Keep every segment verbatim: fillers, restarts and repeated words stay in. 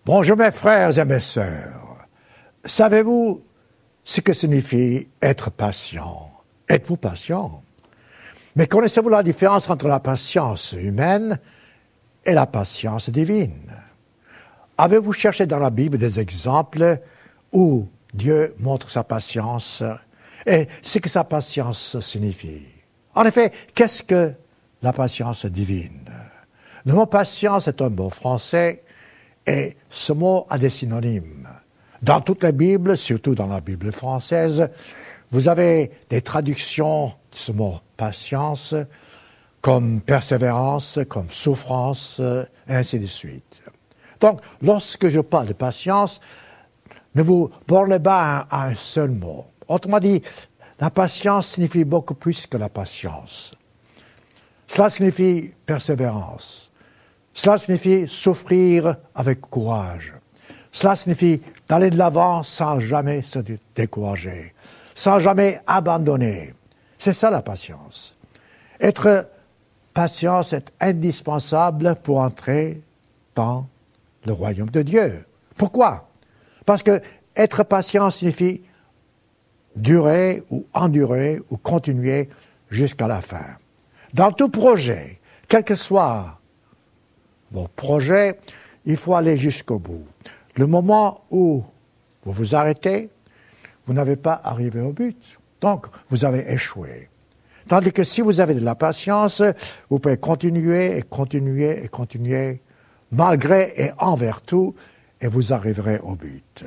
Bonjour mes frères et mes sœurs. Savez-vous ce que signifie être patient? Êtes-vous patient? Mais connaissez-vous la différence entre la patience humaine et la patience divine? Avez-vous cherché dans la Bible des exemples où Dieu montre sa patience et ce que sa patience signifie? En effet, qu'est-ce que la patience divine? Le mot patience est un mot français et ce mot a des synonymes. Dans toutes les Bibles, surtout dans la Bible française, vous avez des traductions de ce mot patience comme persévérance, comme souffrance, et ainsi de suite. Donc, lorsque je parle de patience, ne vous bornez pas à un seul mot. Autrement dit, la patience signifie beaucoup plus que la patience. Cela signifie persévérance. Cela signifie souffrir avec courage. Cela signifie d'aller de l'avant sans jamais se décourager, sans jamais abandonner. C'est ça la patience. Être patient, c'est indispensable pour entrer dans le royaume de Dieu. Pourquoi? Parce que être patient signifie durer ou endurer ou continuer jusqu'à la fin. Dans tout projet, quel que soit vos projets, il faut aller jusqu'au bout. Le moment où vous vous arrêtez, vous n'avez pas arrivé au but. Donc, vous avez échoué. Tandis que si vous avez de la patience, vous pouvez continuer et continuer et continuer, malgré et envers tout, et vous arriverez au but.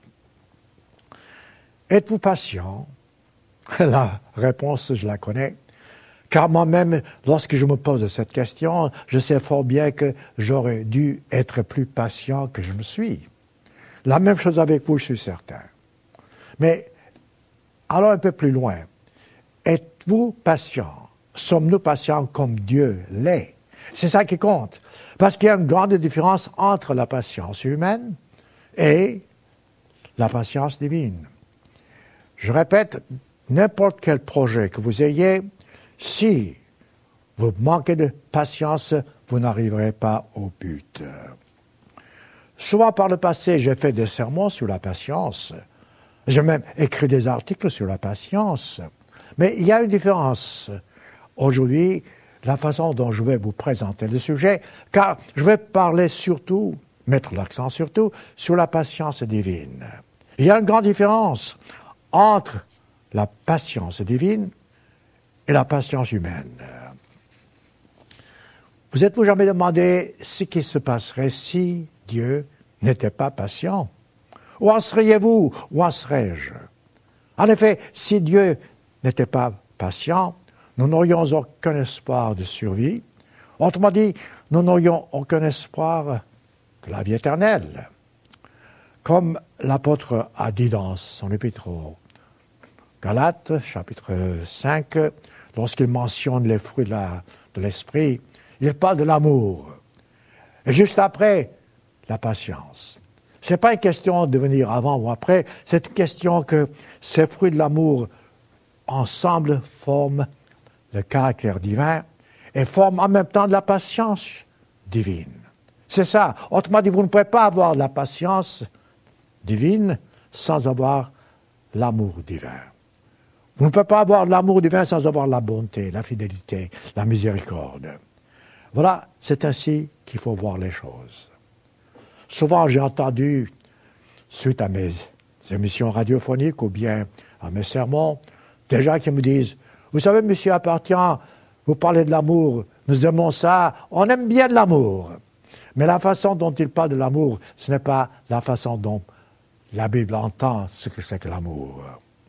Êtes-vous patient? La réponse, je la connais. Car moi-même, lorsque je me pose cette question, je sais fort bien que j'aurais dû être plus patient que je ne suis. La même chose avec vous, je suis certain. Mais allons un peu plus loin. Êtes-vous patient? Sommes-nous patients comme Dieu l'est? C'est ça qui compte. Parce qu'il y a une grande différence entre la patience humaine et la patience divine. Je répète, n'importe quel projet que vous ayez, si vous manquez de patience, vous n'arriverez pas au but. Souvent par le passé, j'ai fait des sermons sur la patience. J'ai même écrit des articles sur la patience. Mais il y a une différence. Aujourd'hui, la façon dont je vais vous présenter le sujet, car je vais parler surtout, mettre l'accent surtout, sur la patience divine. Il y a une grande différence entre la patience divine et la patience humaine. Vous êtes-vous jamais demandé ce qui se passerait si Dieu n'était pas patient? Où en seriez-vous? Où en serais-je? En effet, si Dieu n'était pas patient, nous n'aurions aucun espoir de survie. Autrement dit, nous n'aurions aucun espoir de la vie éternelle. Comme l'apôtre a dit dans son épître aux Galates, chapitre cinq, lorsqu'il mentionne les fruits de, la, de l'esprit, il parle de l'amour. Et juste après, la patience. Ce n'est pas une question de venir avant ou après, c'est une question que ces fruits de l'amour, ensemble, forment le caractère divin et forment en même temps de la patience divine. C'est ça. Autrement dit, vous ne pouvez pas avoir la patience divine sans avoir l'amour divin. Vous ne pouvez pas avoir l'amour divin sans avoir la bonté, la fidélité, la miséricorde. Voilà, c'est ainsi qu'il faut voir les choses. Souvent, j'ai entendu, suite à mes émissions radiophoniques ou bien à mes sermons, des gens qui me disent « Vous savez, monsieur Appartient, vous parlez de l'amour, nous aimons ça, on aime bien de l'amour. » Mais la façon dont il parle de l'amour, ce n'est pas la façon dont la Bible entend ce que c'est que l'amour.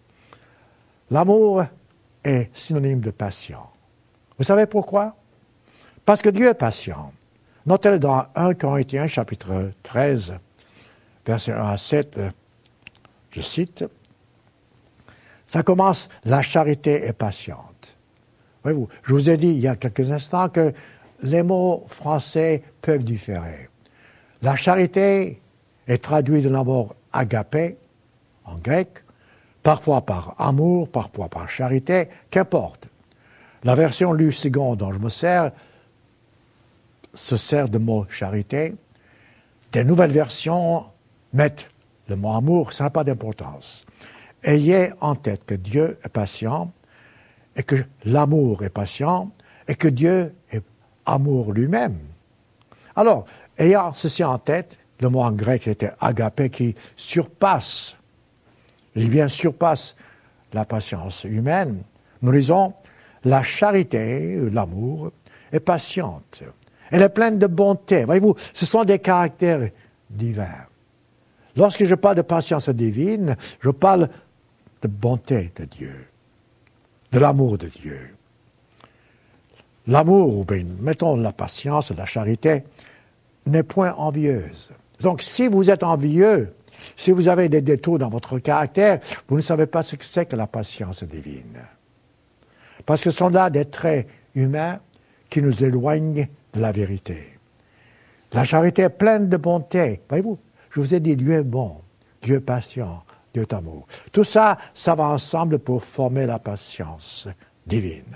L'amour est synonyme de patient. Vous savez pourquoi? Parce que Dieu est patient. Notez-le dans premier Corinthiens, chapitre treize, versets un à sept, je cite, ça commence « La charité est patiente ». Voyez-vous, je vous ai dit il y a quelques instants que les mots français peuvent différer. La charité est traduite de l'amour agapé, en grec, parfois par amour, parfois par charité, qu'importe. La version lue seconde dont je me sers se sert de mot charité. Des nouvelles versions mettent le mot amour, ça n'a pas d'importance. Ayez en tête que Dieu est patient et que l'amour est patient et que Dieu est amour lui-même. Alors, ayant ceci en tête, le mot en grec était agapé qui surpasse, je dis bien surpasse la patience humaine. Nous lisons, la charité, l'amour, est patiente. Elle est pleine de bonté. Voyez-vous, ce sont des caractères divins. Lorsque je parle de patience divine, je parle de bonté de Dieu, de l'amour de Dieu. L'amour, ou bien, mettons la patience, la charité, n'est point envieuse. Donc, si vous êtes envieux, si vous avez des détours dans votre caractère, vous ne savez pas ce que c'est que la patience divine. Parce que ce sont là des traits humains qui nous éloignent de la vérité. La charité est pleine de bonté. Voyez-vous, je vous ai dit, Dieu est bon, Dieu est patient, Dieu est amour. Tout ça, ça va ensemble pour former la patience divine.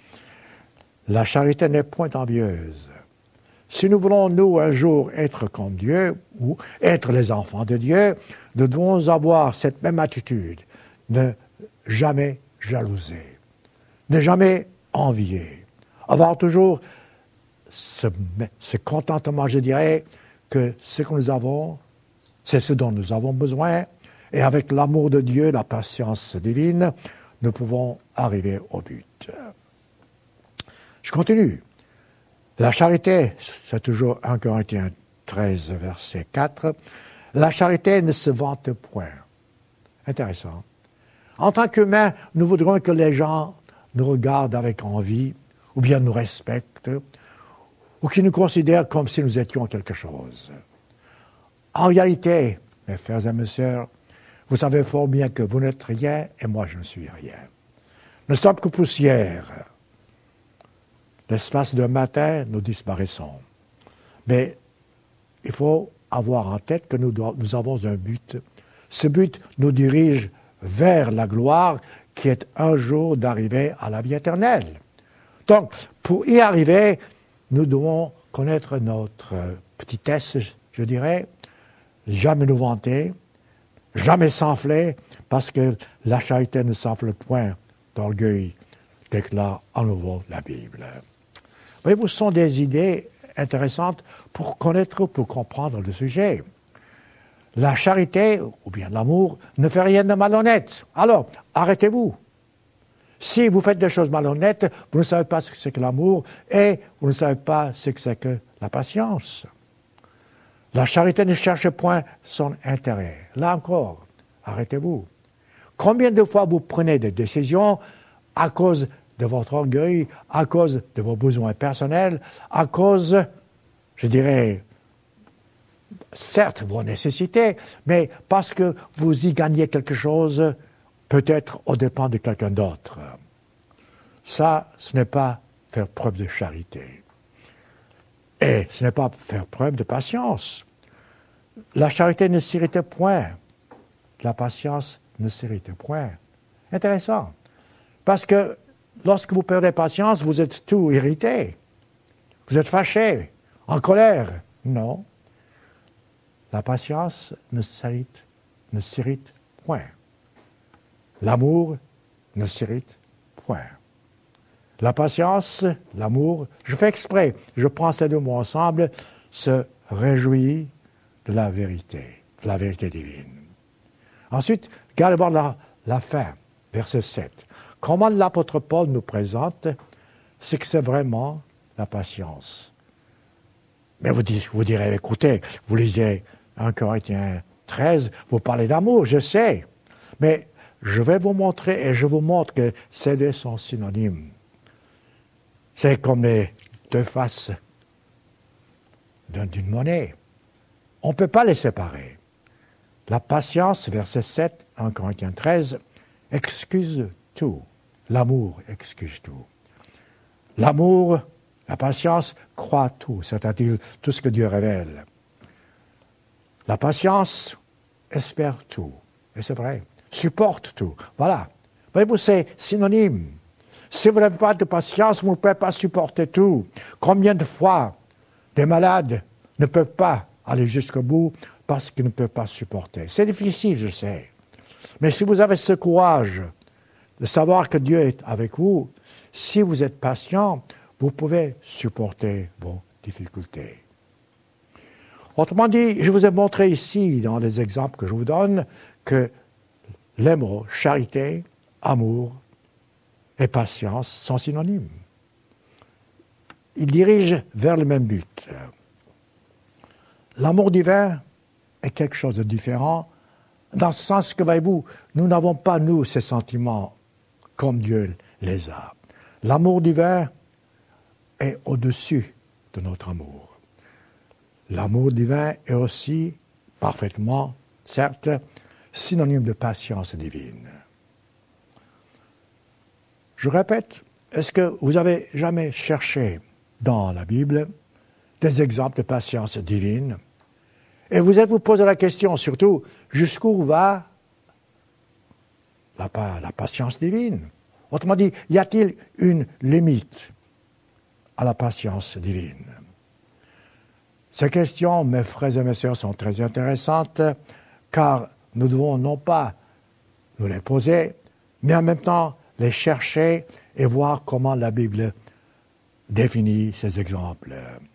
La charité n'est point envieuse. Si nous voulons, nous, un jour être comme Dieu, ou être les enfants de Dieu, nous devons avoir cette même attitude, ne jamais jalouser, ne jamais envier, avoir toujours ce, ce contentement, je dirais, que ce que nous avons, c'est ce dont nous avons besoin, et avec l'amour de Dieu, la patience divine, nous pouvons arriver au but. Je continue. La charité, c'est toujours un Corinthiens treize, verset quatre, la charité ne se vante point. Intéressant. En tant qu'humains, nous voudrions que les gens nous regardent avec envie, ou bien nous respectent, ou qu'ils nous considèrent comme si nous étions quelque chose. En réalité, mes frères et mes sœurs, vous savez fort bien que vous n'êtes rien et moi je ne suis rien. Nous ne sommes que poussière. L'espace d'un matin, nous disparaissons. Mais il faut avoir en tête que nous, nous avons un but. Ce but nous dirige vers la gloire qui est un jour d'arriver à la vie éternelle. Donc, pour y arriver, nous devons connaître notre petitesse, je dirais, jamais nous vanter, jamais s'enfler, parce que la charité ne s'enfle point d'orgueil, déclare à nouveau la Bible. Voyez-vous, ce sont des idées intéressantes pour connaître, pour comprendre le sujet. La charité, ou bien l'amour, ne fait rien de malhonnête. Alors, arrêtez-vous. Si vous faites des choses malhonnêtes, vous ne savez pas ce que c'est que l'amour et vous ne savez pas ce que c'est que la patience. La charité ne cherche point son intérêt. Là encore, arrêtez-vous. Combien de fois vous prenez des décisions à cause de votre orgueil, à cause de vos besoins personnels, à cause, je dirais, certes, vos nécessités, mais parce que vous y gagnez quelque chose, peut-être aux dépens de quelqu'un d'autre. Ça, ce n'est pas faire preuve de charité. Et ce n'est pas faire preuve de patience. La charité ne s'irrite point. La patience ne s'irrite point. Intéressant. Parce que lorsque vous perdez patience, vous êtes tout irrité. Vous êtes fâché, en colère. Non. La patience ne s'irrite, ne s'irrite point. L'amour ne s'irrite point. La patience, l'amour, je fais exprès, je prends ces deux mots ensemble, se réjouit de la vérité, de la vérité divine. Ensuite, regardez voir la, la fin, verset sept. Comment l'apôtre Paul nous présente ce que c'est vraiment la patience. Mais vous, vous direz, écoutez, vous lisez un Corinthiens treize, vous parlez d'amour, je sais, mais je vais vous montrer, et je vous montre que ces deux sont synonymes. C'est comme les deux faces d'une monnaie. On ne peut pas les séparer. La patience, verset sept, un Corinthiens treize, excuse tout. L'amour excuse tout. L'amour, la patience, croit tout, c'est-à-dire tout ce que Dieu révèle. La patience espère tout, et c'est vrai. Supporte tout. Voilà. Voyez-vous, c'est synonyme. Si vous n'avez pas de patience, vous ne pouvez pas supporter tout. Combien de fois des malades ne peuvent pas aller jusqu'au bout parce qu'ils ne peuvent pas supporter. C'est difficile, je sais. Mais si vous avez ce courage de savoir que Dieu est avec vous, si vous êtes patient, vous pouvez supporter vos difficultés. Autrement dit, je vous ai montré ici, dans les exemples que je vous donne, que les mots charité, amour et patience sont synonymes. Ils dirigent vers le même but. L'amour divin est quelque chose de différent, dans ce sens que, voyez-vous, nous n'avons pas, nous, ces sentiments comme Dieu les a. L'amour divin est au-dessus de notre amour. L'amour divin est aussi parfaitement, certes, synonyme de patience divine. Je répète, est-ce que vous avez jamais cherché dans la Bible des exemples de patience divine? Et vous êtes-vous posé la question, surtout, jusqu'où va la, la patience divine? Autrement dit, y a-t-il une limite à la patience divine? Ces questions, mes frères et mes sœurs, sont très intéressantes, car nous devons non pas nous les poser, mais en même temps les chercher et voir comment la Bible définit ces exemples.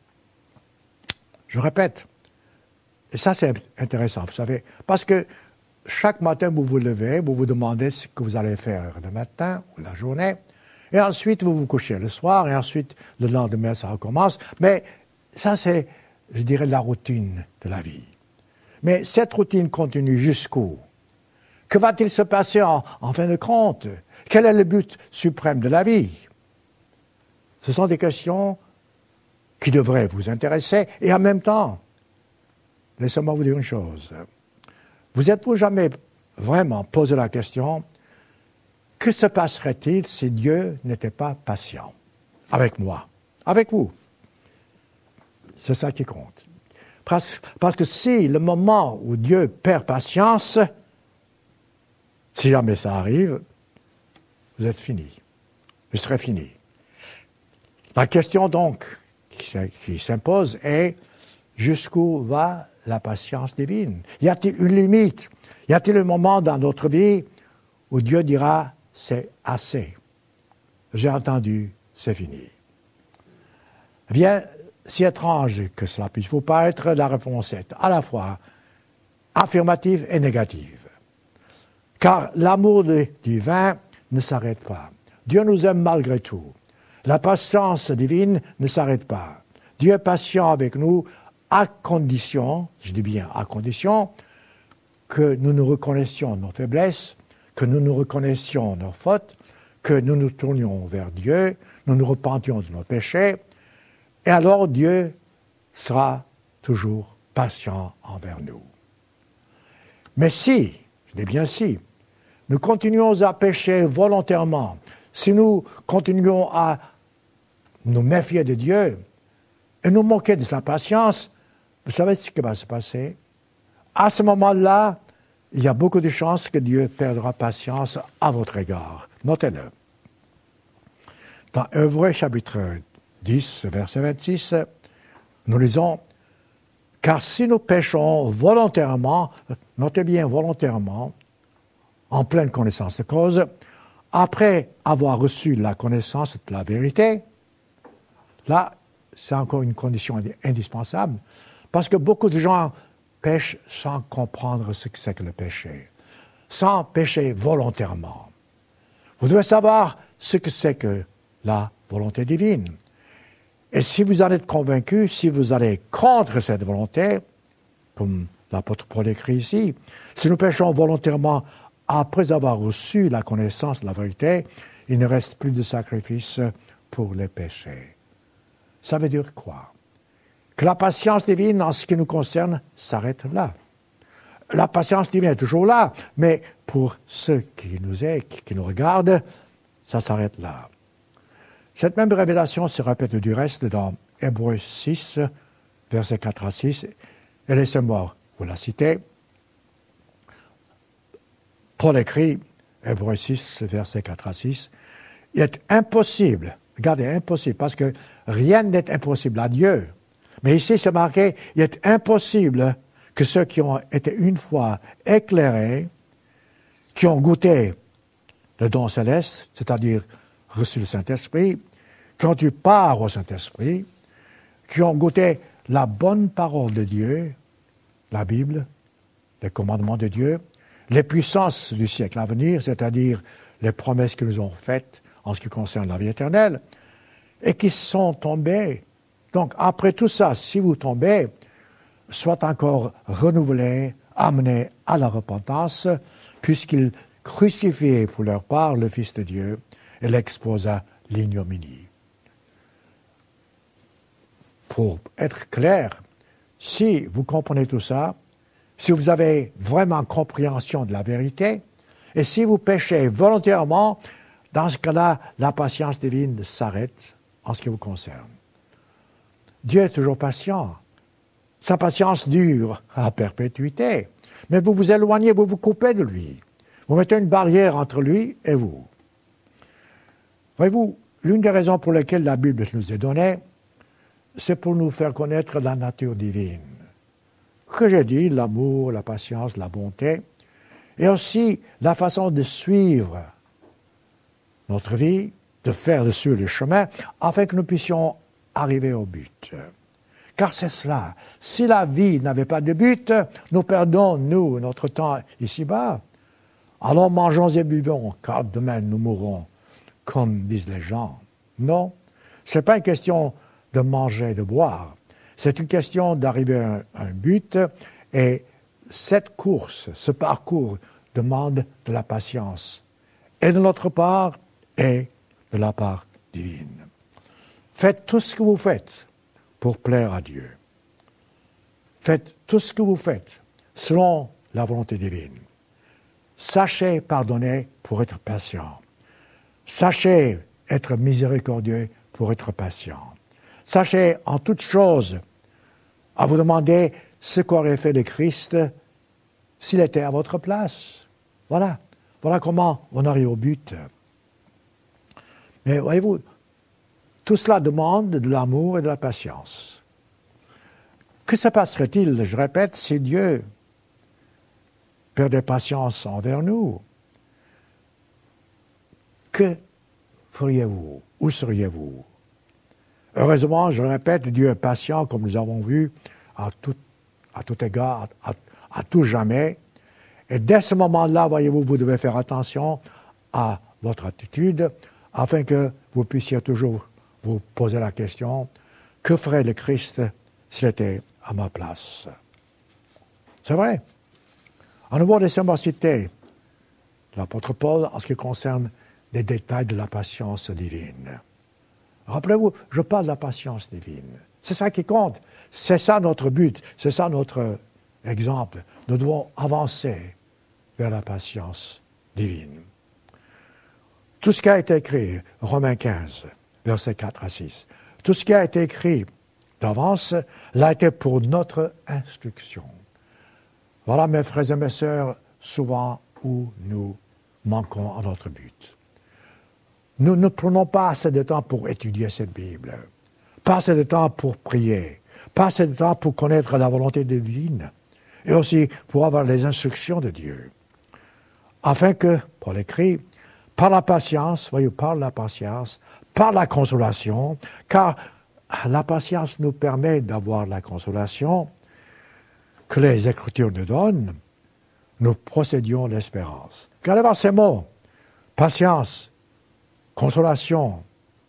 Je répète, et ça c'est intéressant, vous savez, parce que chaque matin vous vous levez, vous vous demandez ce que vous allez faire le matin ou la journée, et ensuite vous vous couchez le soir, et ensuite le lendemain ça recommence, mais ça c'est, je dirais, la routine de la vie. Mais cette routine continue jusqu'où? Que va-t-il se passer en, en fin de compte? Quel est le but suprême de la vie? Ce sont des questions qui devraient vous intéresser, et en même temps, laissez-moi vous dire une chose. Vous êtes-vous jamais vraiment posé la question, que se passerait-il si Dieu n'était pas patient avec moi, avec vous? C'est ça qui compte. Parce, parce que si le moment où Dieu perd patience, si jamais ça arrive, vous êtes fini. Vous serez fini. La question donc qui, qui s'impose est, jusqu'où va la patience divine? Y a-t-il une limite? Y a-t-il un moment dans notre vie où Dieu dira, c'est assez? J'ai entendu, c'est fini. Eh bien, si étrange que cela puisse vous paraître, la réponse est à la fois affirmative et négative. Car l'amour divin ne s'arrête pas. Dieu nous aime malgré tout. La patience divine ne s'arrête pas. Dieu est patient avec nous à condition, je dis bien à condition, que nous nous reconnaissions nos faiblesses, que nous nous reconnaissions nos fautes, que nous nous tournions vers Dieu, nous nous repentions de nos péchés, et alors Dieu sera toujours patient envers nous. Mais si, je dis bien si, nous continuons à pécher volontairement, si nous continuons à nous méfier de Dieu et nous moquer de sa patience, vous savez ce qui va se passer? À ce moment-là, il y a beaucoup de chances que Dieu perdra patience à votre égard. Notez-le. Dans Hébreux chapitre dix, verset vingt-six, nous lisons « Car si nous péchons volontairement, notez bien volontairement, en pleine connaissance de cause, après avoir reçu la connaissance de la vérité, là, c'est encore une condition indispensable, parce que beaucoup de gens pêchent sans comprendre ce que c'est que le péché, sans pécher volontairement. Vous devez savoir ce que c'est que la volonté divine. Et si vous en êtes convaincu, si vous allez contre cette volonté, comme l'apôtre Paul écrit ici, si nous péchons volontairement après avoir reçu la connaissance de la vérité, il ne reste plus de sacrifice pour les péchés. Ça veut dire quoi? Que la patience divine, en ce qui nous concerne, s'arrête là. La patience divine est toujours là, mais pour ceux qui nous aiment, qui nous regardent, ça s'arrête là. Cette même révélation se répète du reste dans Hébreux six, versets quatre à six, et laissez-moi vous la citer. Paul écrit, Hébreux six, versets quatre à six, « Il est impossible, regardez, impossible, parce que rien n'est impossible à Dieu, Mais ici, c'est marqué, il est impossible que ceux qui ont été une fois éclairés, qui ont goûté le don céleste, c'est-à-dire reçu le Saint-Esprit, qui ont eu part au Saint-Esprit, qui ont goûté la bonne parole de Dieu, la Bible, les commandements de Dieu, les puissances du siècle à venir, c'est-à-dire les promesses qu'ils nous ont faites en ce qui concerne la vie éternelle, et qui sont tombés. Donc, après tout ça, si vous tombez, soient encore renouvelés, amenés à la repentance, puisqu'ils crucifiaient pour leur part le Fils de Dieu et l'exposent à l'ignominie. Pour être clair, si vous comprenez tout ça, si vous avez vraiment compréhension de la vérité, et si vous péchez volontairement, dans ce cas-là, la patience divine s'arrête en ce qui vous concerne. Dieu est toujours patient. Sa patience dure à perpétuité. Mais vous vous éloignez, vous vous coupez de lui. Vous mettez une barrière entre lui et vous. Voyez-vous, l'une des raisons pour lesquelles la Bible nous est donnée, c'est pour nous faire connaître la nature divine. Que j'ai dit, l'amour, la patience, la bonté, et aussi la façon de suivre notre vie, de faire dessus le chemin, afin que nous puissions arriver au but. Car c'est cela. Si la vie n'avait pas de but, nous perdons, nous, notre temps ici-bas. Allons, mangeons et buvons, car demain nous mourrons, comme disent les gens. Non, ce n'est pas une question de manger et de boire. C'est une question d'arriver à un, à un but, et cette course, ce parcours, demande de la patience, et de notre part, et de la part divine. Faites tout ce que vous faites pour plaire à Dieu. Faites tout ce que vous faites selon la volonté divine. Sachez pardonner pour être patient. Sachez être miséricordieux pour être patient. Sachez en toute chose à vous demander ce qu'aurait fait le Christ s'il était à votre place. Voilà. Voilà comment on arrive au but. Mais voyez-vous, tout cela demande de l'amour et de la patience. Que se passerait-il, je répète, si Dieu perdait patience envers nous? Que feriez-vous? Où seriez-vous? Heureusement, je répète, Dieu est patient, comme nous avons vu, à tout, à tout égard, à, à, à tout jamais. Et dès ce moment-là, voyez-vous, vous devez faire attention à votre attitude, afin que vous puissiez toujours vous poser la question, que ferait le Christ s'il était à ma place? C'est vrai. À nouveau, laissez-moi citer l'apôtre Paul en ce qui concerne les détails de la patience divine. Rappelez-vous, je parle de la patience divine. C'est ça qui compte. C'est ça notre but. C'est ça notre exemple. Nous devons avancer vers la patience divine. Tout ce qui a été écrit, Romains quinze, versets quatre à six, tout ce qui a été écrit d'avance l'a été pour notre instruction. Voilà, mes frères et mes sœurs, souvent où nous manquons à notre but. Nous ne prenons pas assez de temps pour étudier cette Bible, pas assez de temps pour prier, pas assez de temps pour connaître la volonté divine, et aussi pour avoir les instructions de Dieu. Afin que, Paul écrit, par la patience, voyez, par la patience, par la consolation, car la patience nous permet d'avoir la consolation que les Écritures nous donnent, nous procédions l'espérance. Regardez voir ces mots, patience, consolation,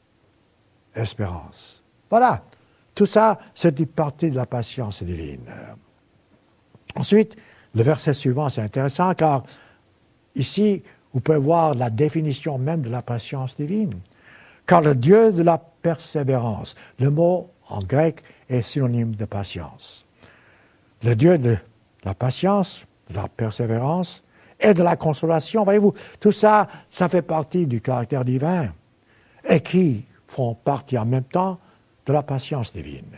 espérance. Voilà, tout ça, c'est une partie de la patience divine. Ensuite, le verset suivant, c'est intéressant, car ici, vous pouvez voir la définition même de la patience divine. Car le Dieu de la persévérance, le mot en grec est synonyme de patience. Le Dieu de la patience, de la persévérance et de la consolation, voyez-vous, tout ça, ça fait partie du caractère divin et qui font partie en même temps de la patience divine.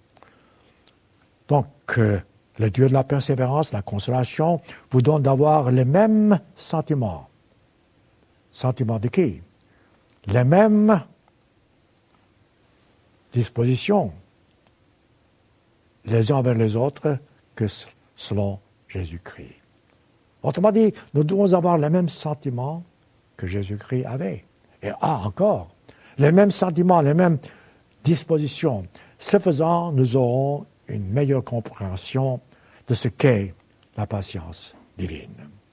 Donc, euh, le Dieu de la persévérance, de la consolation, vous donne d'avoir les mêmes sentiments. Sentiments de qui? Les mêmes dispositions les uns envers les autres que selon Jésus-Christ. Autrement dit, nous devons avoir les mêmes sentiments que Jésus-Christ avait. Et ah, encore, les mêmes sentiments, les mêmes dispositions. Ce faisant, nous aurons une meilleure compréhension de ce qu'est la patience divine.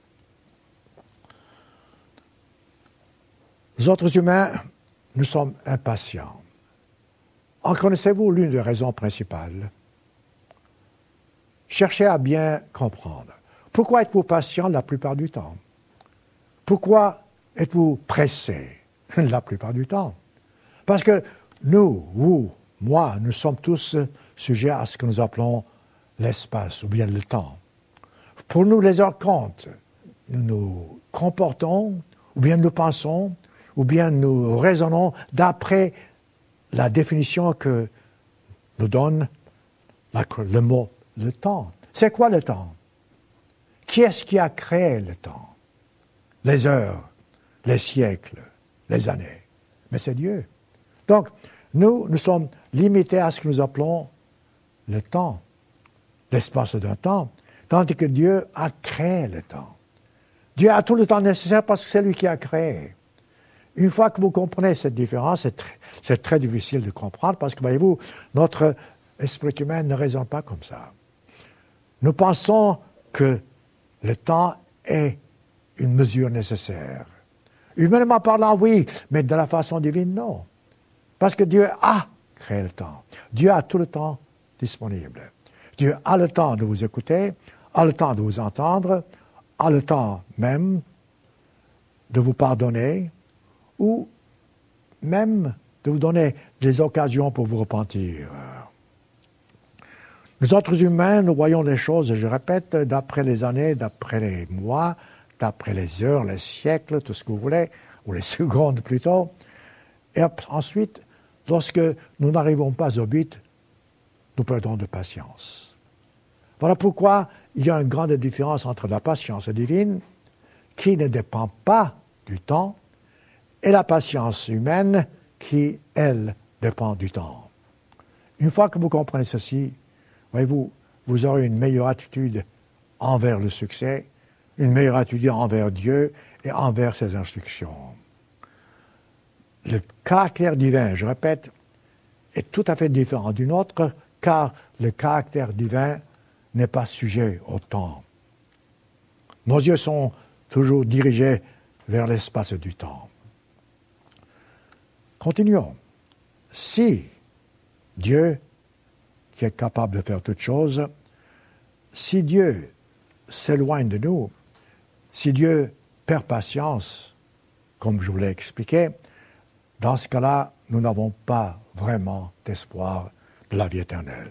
Les autres humains, nous sommes impatients. En connaissez-vous l'une des raisons principales? Cherchez à bien comprendre. Pourquoi êtes-vous patient la plupart du temps? Pourquoi êtes-vous pressé la plupart du temps? Parce que nous, vous, moi, nous sommes tous sujets à ce que nous appelons l'espace ou bien le temps. Pour nous, les heures comptent. Nous nous comportons, ou bien nous pensons, ou bien nous raisonnons d'après la définition que nous donne la, le mot le temps. C'est quoi le temps? Qui est-ce qui a créé le temps? Les heures, les siècles, les années. Mais c'est Dieu. Donc, nous, nous sommes limités à ce que nous appelons le temps, l'espace d'un temps, tandis que Dieu a créé le temps. Dieu a tout le temps nécessaire parce que c'est lui qui a créé. Une fois que vous comprenez cette différence, c'est très, c'est très difficile de comprendre parce que, voyez-vous, notre esprit humain ne raisonne pas comme ça. Nous pensons que le temps est une mesure nécessaire. Humainement parlant, oui, mais de la façon divine, non. Parce que Dieu a créé le temps. Dieu a tout le temps disponible. Dieu a le temps de vous écouter, a le temps de vous entendre, a le temps même de vous pardonner ou même de vous donner des occasions pour vous repentir. Nous autres humains, nous voyons les choses, je répète, d'après les années, d'après les mois, d'après les heures, les siècles, tout ce que vous voulez, ou les secondes plutôt. Et ensuite, lorsque nous n'arrivons pas au but, nous perdons de patience. Voilà pourquoi il y a une grande différence entre la patience divine, qui ne dépend pas du temps, et la patience humaine, qui, elle, dépend du temps. Une fois que vous comprenez ceci, voyez-vous, vous aurez une meilleure attitude envers le succès, une meilleure attitude envers Dieu et envers ses instructions. Le caractère divin, je répète, est tout à fait différent du nôtre, car le caractère divin n'est pas sujet au temps. Nos yeux sont toujours dirigés vers l'espace du temps. Continuons. Si Dieu, qui est capable de faire toutes choses, si Dieu s'éloigne de nous, si Dieu perd patience, comme je vous l'ai expliqué, dans ce cas-là, nous n'avons pas vraiment d'espoir de la vie éternelle.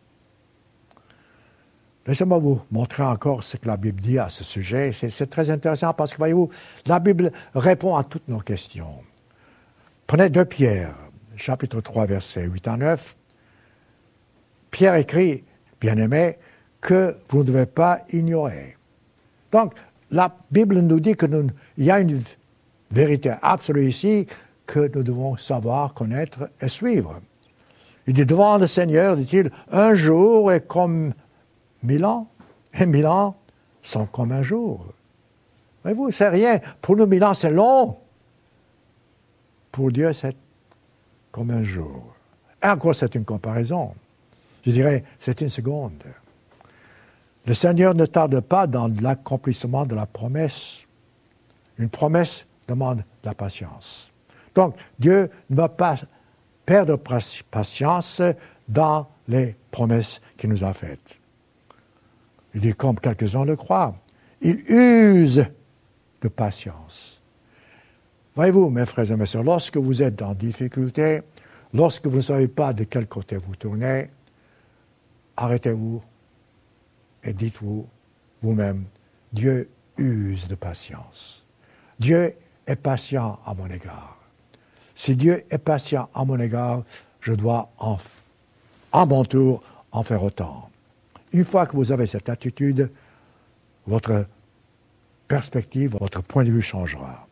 Laissez-moi vous montrer encore ce que la Bible dit à ce sujet. C'est, c'est très intéressant parce que, voyez-vous, la Bible répond à toutes nos questions. Prenez deux Pierre, chapitre trois, versets huit à neuf. Pierre écrit, bien-aimés, que vous ne devez pas ignorer. Donc, la Bible nous dit qu'il y a une vérité absolue ici que nous devons savoir, connaître et suivre. Il dit, devant le Seigneur, dit-il, un jour est comme mille ans, et mille ans sont comme un jour. Voyez-vous, c'est rien. Pour nous, mille ans, c'est long. Pour Dieu, c'est comme un jour. Et encore, c'est une comparaison. Je dirais, c'est une seconde. Le Seigneur ne tarde pas dans l'accomplissement de la promesse. Une promesse demande de la patience. Donc, Dieu ne va pas perdre patience dans les promesses qu'il nous a faites. Il dit, comme quelques-uns le croient, il use de patience. Voyez-vous, mes frères et mes sœurs, lorsque vous êtes en difficulté, lorsque vous ne savez pas de quel côté vous tournez, arrêtez-vous et dites-vous vous-même, Dieu use de patience. Dieu est patient à mon égard. Si Dieu est patient à mon égard, je dois en, à mon tour en faire autant. Une fois que vous avez cette attitude, votre perspective, votre point de vue changera.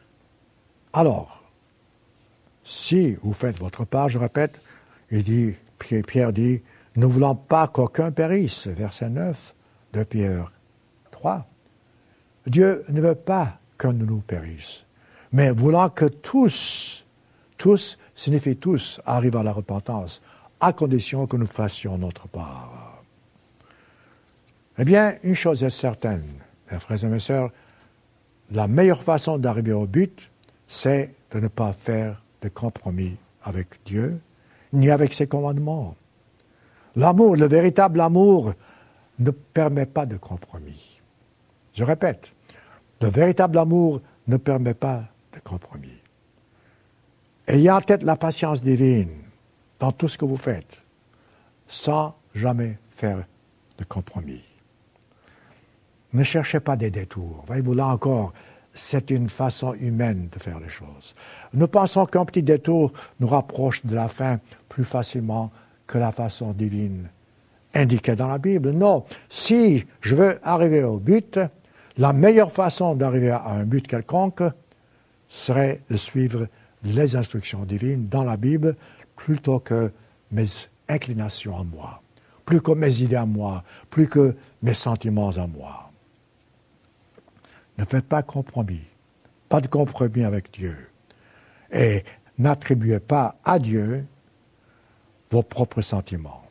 Alors, si vous faites votre part, je répète, il dit, Pierre dit, « Ne voulons pas qu'aucun périsse », verset neuf de Pierre trois. Dieu ne veut pas que nous nous périssions, mais voulant que tous, tous signifie tous, arrivent à la repentance, à condition que nous fassions notre part. Eh bien, une chose est certaine, mes frères et mes sœurs, la meilleure façon d'arriver au but, c'est de ne pas faire de compromis avec Dieu, ni avec ses commandements. L'amour, le véritable amour, ne permet pas de compromis. Je répète, le véritable amour ne permet pas de compromis. Ayez en tête la patience divine dans tout ce que vous faites, sans jamais faire de compromis. Ne cherchez pas des détours. Voyez-vous, là encore, c'est une façon humaine de faire les choses. Nous pensons qu'un petit détour nous rapproche de la fin plus facilement que la façon divine indiquée dans la Bible. Non, si je veux arriver au but, la meilleure façon d'arriver à un but quelconque serait de suivre les instructions divines dans la Bible plutôt que mes inclinations à moi, plus que mes idées à moi, plus que mes sentiments à moi. Ne faites pas compromis, pas de compromis avec Dieu. Et n'attribuez pas à Dieu vos propres sentiments.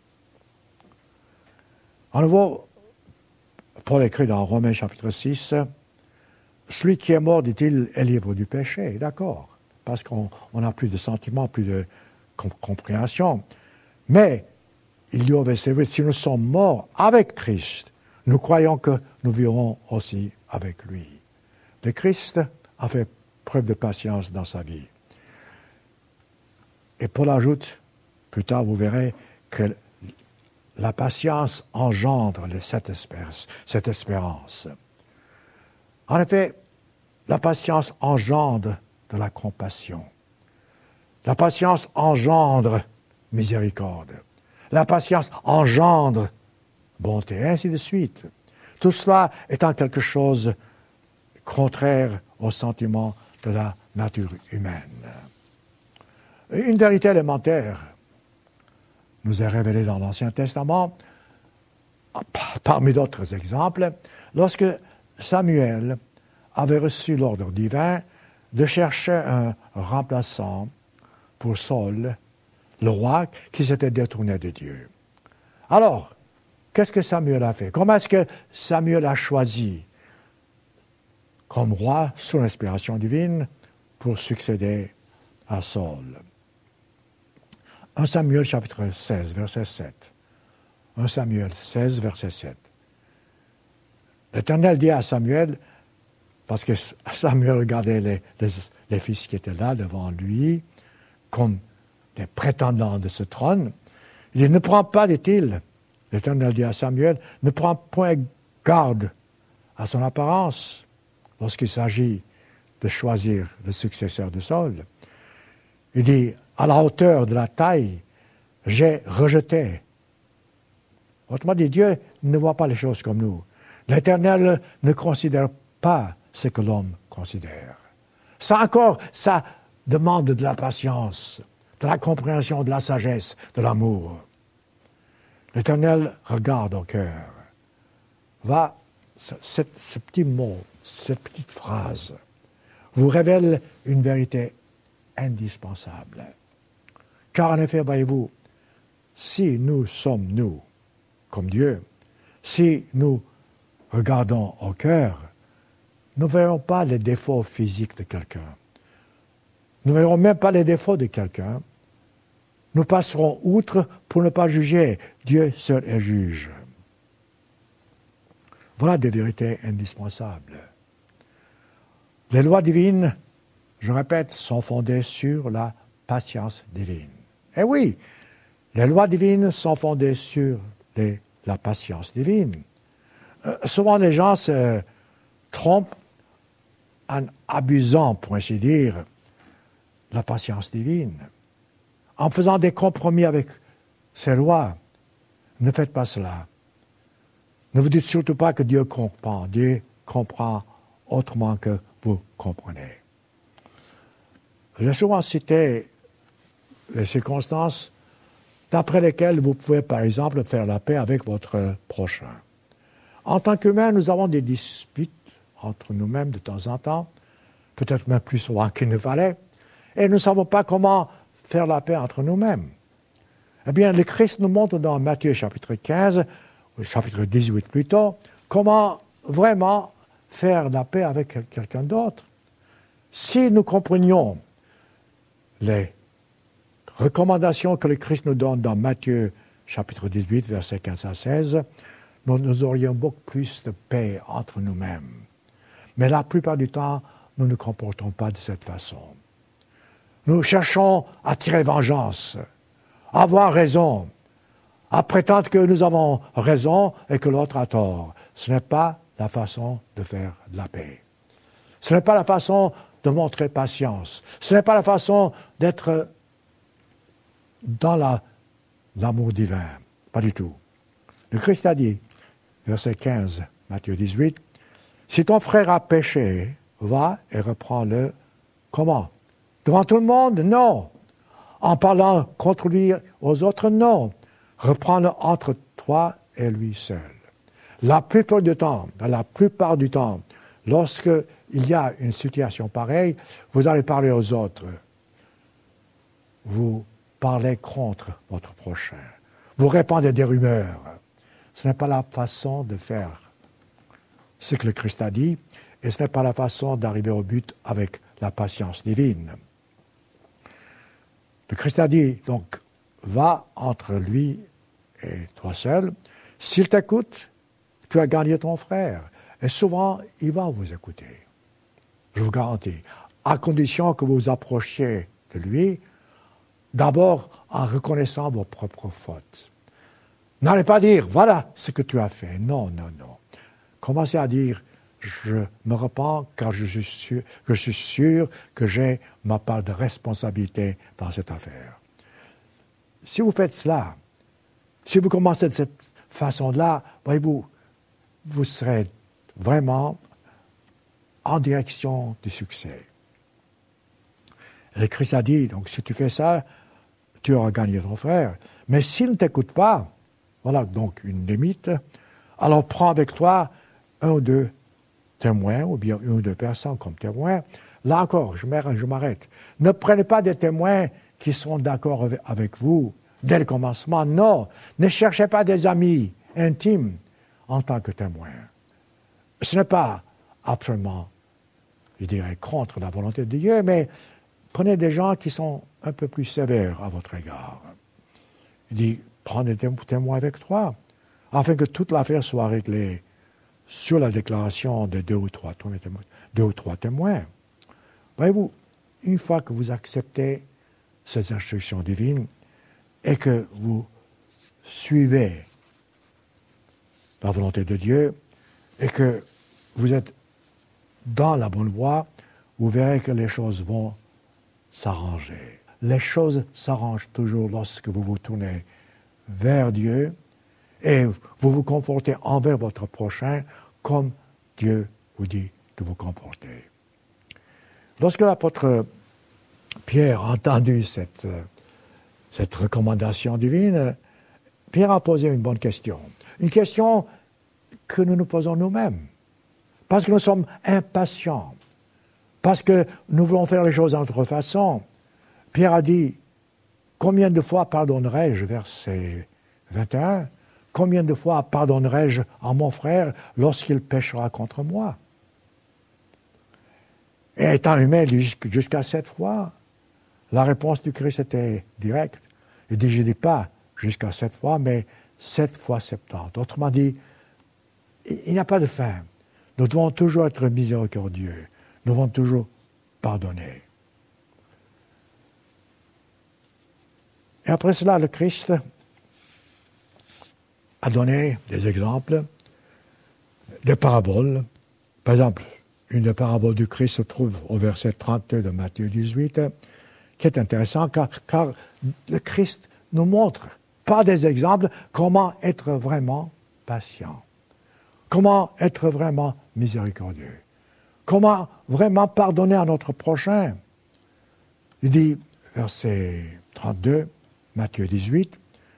En nouveau, Paul écrit dans Romains chapitre six, « Celui qui est mort, dit-il, est libre du péché. » D'accord, parce qu'on n'a plus de sentiments, plus de compréhension. Mais, il dit au verset huit, « Si nous sommes morts avec Christ, nous croyons que nous vivrons aussi avec lui. » Le Christ a fait preuve de patience dans sa vie. Et Paul ajoute, plus tard vous verrez, que la patience engendre cette espérance. Cette espérance. En effet, la patience engendre de la compassion. La patience engendre miséricorde. La patience engendre bonté, et ainsi de suite. Tout cela étant quelque chose contraire aux sentiments de la nature humaine. Une vérité élémentaire nous est révélée dans l'Ancien Testament, parmi d'autres exemples, lorsque Samuel avait reçu l'ordre divin de chercher un remplaçant pour Saul, le roi qui s'était détourné de Dieu. Alors, qu'est-ce que Samuel a fait? Comment est-ce que Samuel a choisi comme roi, sous l'inspiration divine, pour succéder à Saul? un Samuel chapitre seize, verset sept. un Samuel seize, verset sept. L'Éternel dit à Samuel, parce que Samuel regardait les, les, les fils qui étaient là devant lui, comme des prétendants de ce trône, il dit, ne prends pas, dit-il, l'Éternel dit à Samuel, ne prends point garde à son apparence lorsqu'il s'agit de choisir le successeur de Saul. Il dit, à la hauteur de la taille, j'ai rejeté. Autrement dit, Dieu ne voit pas les choses comme nous. L'Éternel ne considère pas ce que l'homme considère. Ça encore, ça demande de la patience, de la compréhension, de la sagesse, de l'amour. L'Éternel regarde au cœur. Va, ce, ce petit mot, cette petite phrase, vous révèle une vérité indispensable. Car en effet, voyez-vous, si nous sommes nous, comme Dieu, si nous regardons au cœur, nous ne verrons pas les défauts physiques de quelqu'un. Nous ne verrons même pas les défauts de quelqu'un. Nous passerons outre pour ne pas juger. Dieu seul est juge. Voilà des vérités indispensables. Les lois divines, je répète, sont fondées sur la patience divine. Eh oui, les lois divines sont fondées sur les, la patience divine. Euh, souvent, les gens se trompent en abusant, pour ainsi dire, de la patience divine. En faisant des compromis avec ces lois. Ne faites pas cela. Ne vous dites surtout pas que Dieu comprend. Dieu comprend autrement que vous comprenez. J'ai souvent cité les circonstances d'après lesquels vous pouvez, par exemple, faire la paix avec votre prochain. En tant qu'humains, nous avons des disputes entre nous-mêmes de temps en temps, peut-être même plus souvent qu'il ne fallait, et nous ne savons pas comment faire la paix entre nous-mêmes. Eh bien, le Christ nous montre dans Matthieu chapitre quinze, ou chapitre dix-huit plutôt, comment vraiment faire la paix avec quelqu'un d'autre. Si nous comprenions les recommandations que le Christ nous donne dans Matthieu chapitre dix-huit, versets quinze à seize, nous, nous aurions beaucoup plus de paix entre nous-mêmes. Mais la plupart du temps, nous ne nous comportons pas de cette façon. Nous cherchons à tirer vengeance, à avoir raison, à prétendre que nous avons raison et que l'autre a tort. Ce n'est pas la façon de faire de la paix. Ce n'est pas la façon de montrer patience. Ce n'est pas la façon d'être dans la, l'amour divin. Pas du tout. Le Christ a dit, verset quinze, Matthieu dix-huit, « Si ton frère a péché, va et reprends-le. » Comment? Devant tout le monde? Non. En parlant contre lui aux autres? Non. Reprends-le entre toi et lui seul. La plupart du temps, dans la plupart du temps, lorsque il y a une situation pareille, vous allez parler aux autres. Vous parlez contre votre prochain. Vous répandez des rumeurs. Ce n'est pas la façon de faire ce que le Christ a dit, et ce n'est pas la façon d'arriver au but avec la patience divine. Le Christ a dit, donc, va entre lui et toi seul. S'il t'écoute, tu as gagné ton frère. Et souvent, il va vous écouter. Je vous garantis. À condition que vous vous approchiez de lui, d'abord en reconnaissant vos propres fautes. N'allez pas dire, voilà ce que tu as fait. Non, non, non. Commencez à dire, je me repens car je suis sûr, je suis sûr que j'ai ma part de responsabilité dans cette affaire. Si vous faites cela, si vous commencez de cette façon-là, voyez-vous, vous serez vraiment en direction du succès. Et le Christ a dit, donc si tu fais ça, tu auras gagné ton frère. Mais s'il ne t'écoute pas, voilà donc une limite, alors prends avec toi un ou deux témoins, ou bien une ou deux personnes comme témoins. Là encore, je m'arrête. Ne prenez pas des témoins qui sont d'accord avec vous dès le commencement. Non, ne cherchez pas des amis intimes en tant que témoins. Ce n'est pas absolument, je dirais, contre la volonté de Dieu, mais prenez des gens qui sont un peu plus sévères à votre égard. Il dit, prenez des témoins avec toi, afin que toute l'affaire soit réglée sur la déclaration de deux ou trois témoins. Deux ou trois témoins. Voyez-vous, une fois que vous acceptez ces instructions divines et que vous suivez la volonté de Dieu et que vous êtes dans la bonne voie, vous verrez que les choses vont s'arranger. Les choses s'arrangent toujours lorsque vous vous tournez vers Dieu et vous vous comportez envers votre prochain comme Dieu vous dit de vous comporter. Lorsque l'apôtre Pierre a entendu cette, cette recommandation divine, Pierre a posé une bonne question. Une question que nous nous posons nous-mêmes. Parce que nous sommes impatients. Parce que nous voulons faire les choses à notre façon. Pierre a dit, combien de fois pardonnerai-je, verset vingt et un, combien de fois pardonnerai-je à mon frère lorsqu'il péchera contre moi? Et étant humain jusqu'à sept fois, la réponse du Christ était directe. Il dit, je ne dis pas jusqu'à sept fois, mais sept fois septante. Autrement dit, il n'y a pas de fin. Nous devons toujours être miséricordieux. Nous devons toujours pardonner. Et après cela, le Christ a donné des exemples, des paraboles. Par exemple, une des paraboles du Christ se trouve au verset trente-deux de Matthieu dix-huit, qui est intéressant car, car le Christ nous montre, par des exemples, comment être vraiment patient, comment être vraiment miséricordieux, comment vraiment pardonner à notre prochain. Il dit, verset trente-deux, Matthieu dix-huit,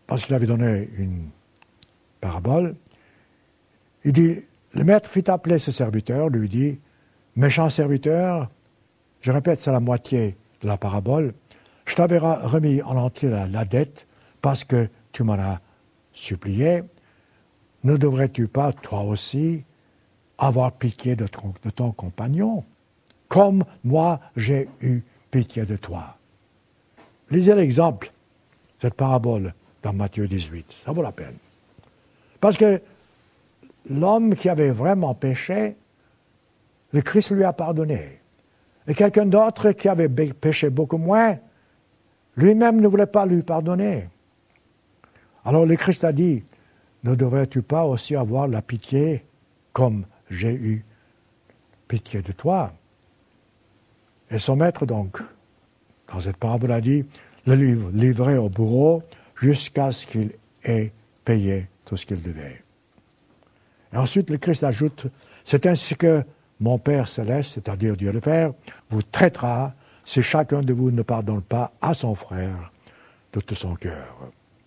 parce qu'il avait donné une parabole, il dit, le maître fit appeler ses serviteurs, lui dit, méchant serviteur, je répète, c'est la moitié de la parabole, je t'avais remis en entier la, la dette parce que tu m'en as supplié. Ne devrais-tu pas, toi aussi, avoir pitié de ton, de ton compagnon, comme moi j'ai eu pitié de toi? Lisez l'exemple, cette parabole dans Matthieu dix-huit, ça vaut la peine. Parce que l'homme qui avait vraiment péché, le Christ lui a pardonné. Et quelqu'un d'autre qui avait péché beaucoup moins, lui-même ne voulait pas lui pardonner. Alors le Christ a dit, ne devrais-tu pas aussi avoir la pitié comme j'ai eu pitié de toi? Et son maître donc, dans cette parabole a dit, le livre livré au bourreau jusqu'à ce qu'il ait payé tout ce qu'il devait. Et ensuite le Christ ajoute, c'est ainsi que mon Père céleste, c'est-à-dire Dieu le Père, vous traitera si chacun de vous ne pardonne pas à son frère de tout son cœur.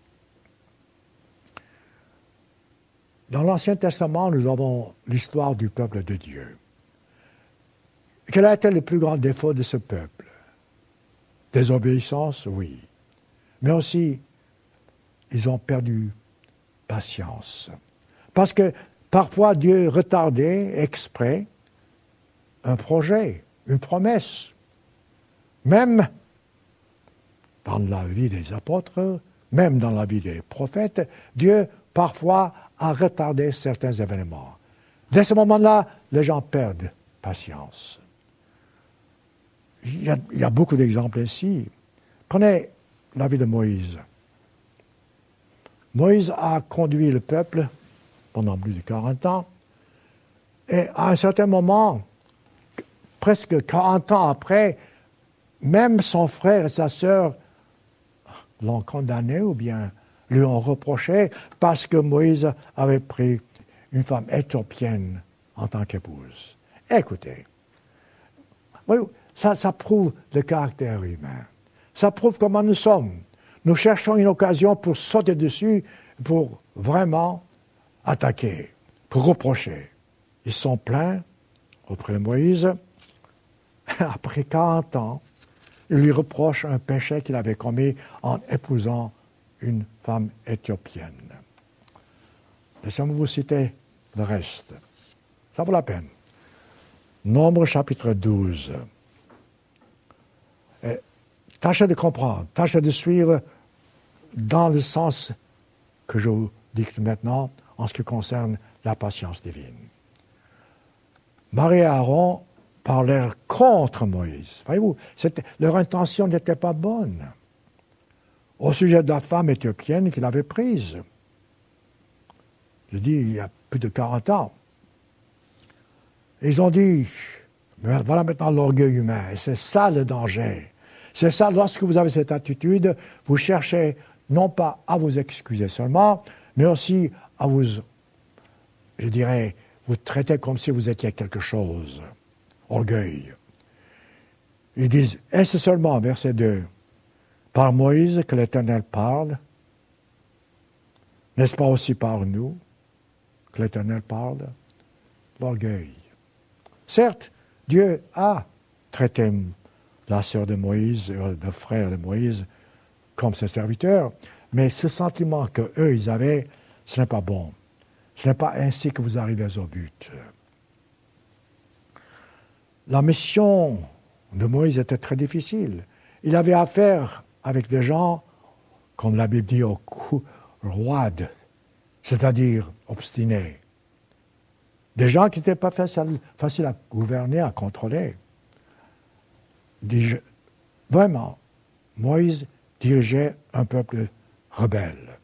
Dans l'Ancien Testament, nous avons l'histoire du peuple de Dieu. Quel a été le plus grand défaut de ce peuple? Désobéissance, oui. Mais aussi, ils ont perdu patience. Parce que parfois, Dieu retardait exprès un projet, une promesse. Même dans la vie des apôtres, même dans la vie des prophètes, Dieu parfois a retardé certains événements. Dès ce moment-là, les gens perdent patience. Il y a, il y a beaucoup d'exemples ici. Prenez la vie de Moïse. Moïse a conduit le peuple pendant plus de quarante ans, et à un certain moment, presque quarante ans après, même son frère et sa sœur l'ont condamné ou bien lui ont reproché parce que Moïse avait pris une femme éthiopienne en tant qu'épouse. Écoutez, oui, ça, ça prouve le caractère humain. Ça prouve comment nous sommes. Nous cherchons une occasion pour sauter dessus, pour vraiment attaquer, pour reprocher. Ils sont pleins auprès de Moïse. Après quarante ans, il lui reproche un péché qu'il avait commis en épousant une femme éthiopienne. Laissez-moi vous citer le reste. Ça vaut la peine. Nombre chapitre douze. Et tâchez de comprendre, tâchez de suivre dans le sens que je vous dicte maintenant en ce qui concerne la patience divine. Marie et Aaron parlèrent contre Moïse. Voyez-vous, leur intention n'était pas bonne au sujet de la femme éthiopienne qu'il avait prise. Je dis, il y a plus de quarante ans. Ils ont dit, voilà maintenant l'orgueil humain, et c'est ça le danger. C'est ça, lorsque vous avez cette attitude, vous cherchez non pas à vous excuser seulement, mais aussi à vous, je dirais, vous traiter comme si vous étiez quelque chose. Orgueil. Ils disent, est-ce seulement, verset deux, par Moïse que l'Éternel parle? N'est-ce pas aussi par nous que l'Éternel parle? L'orgueil. Certes, Dieu a traité la sœur de Moïse, le frère de Moïse, comme ses serviteurs, mais ce sentiment qu'eux, ils avaient, ce n'est pas bon. Ce n'est pas ainsi que vous arrivez au but. La mission de Moïse était très difficile. Il avait affaire avec des gens, comme la Bible dit, au cou roide, c'est-à-dire obstinés. Des gens qui n'étaient pas faciles, faciles à gouverner, à contrôler. Des, vraiment, Moïse dirigeait un peuple rebelle.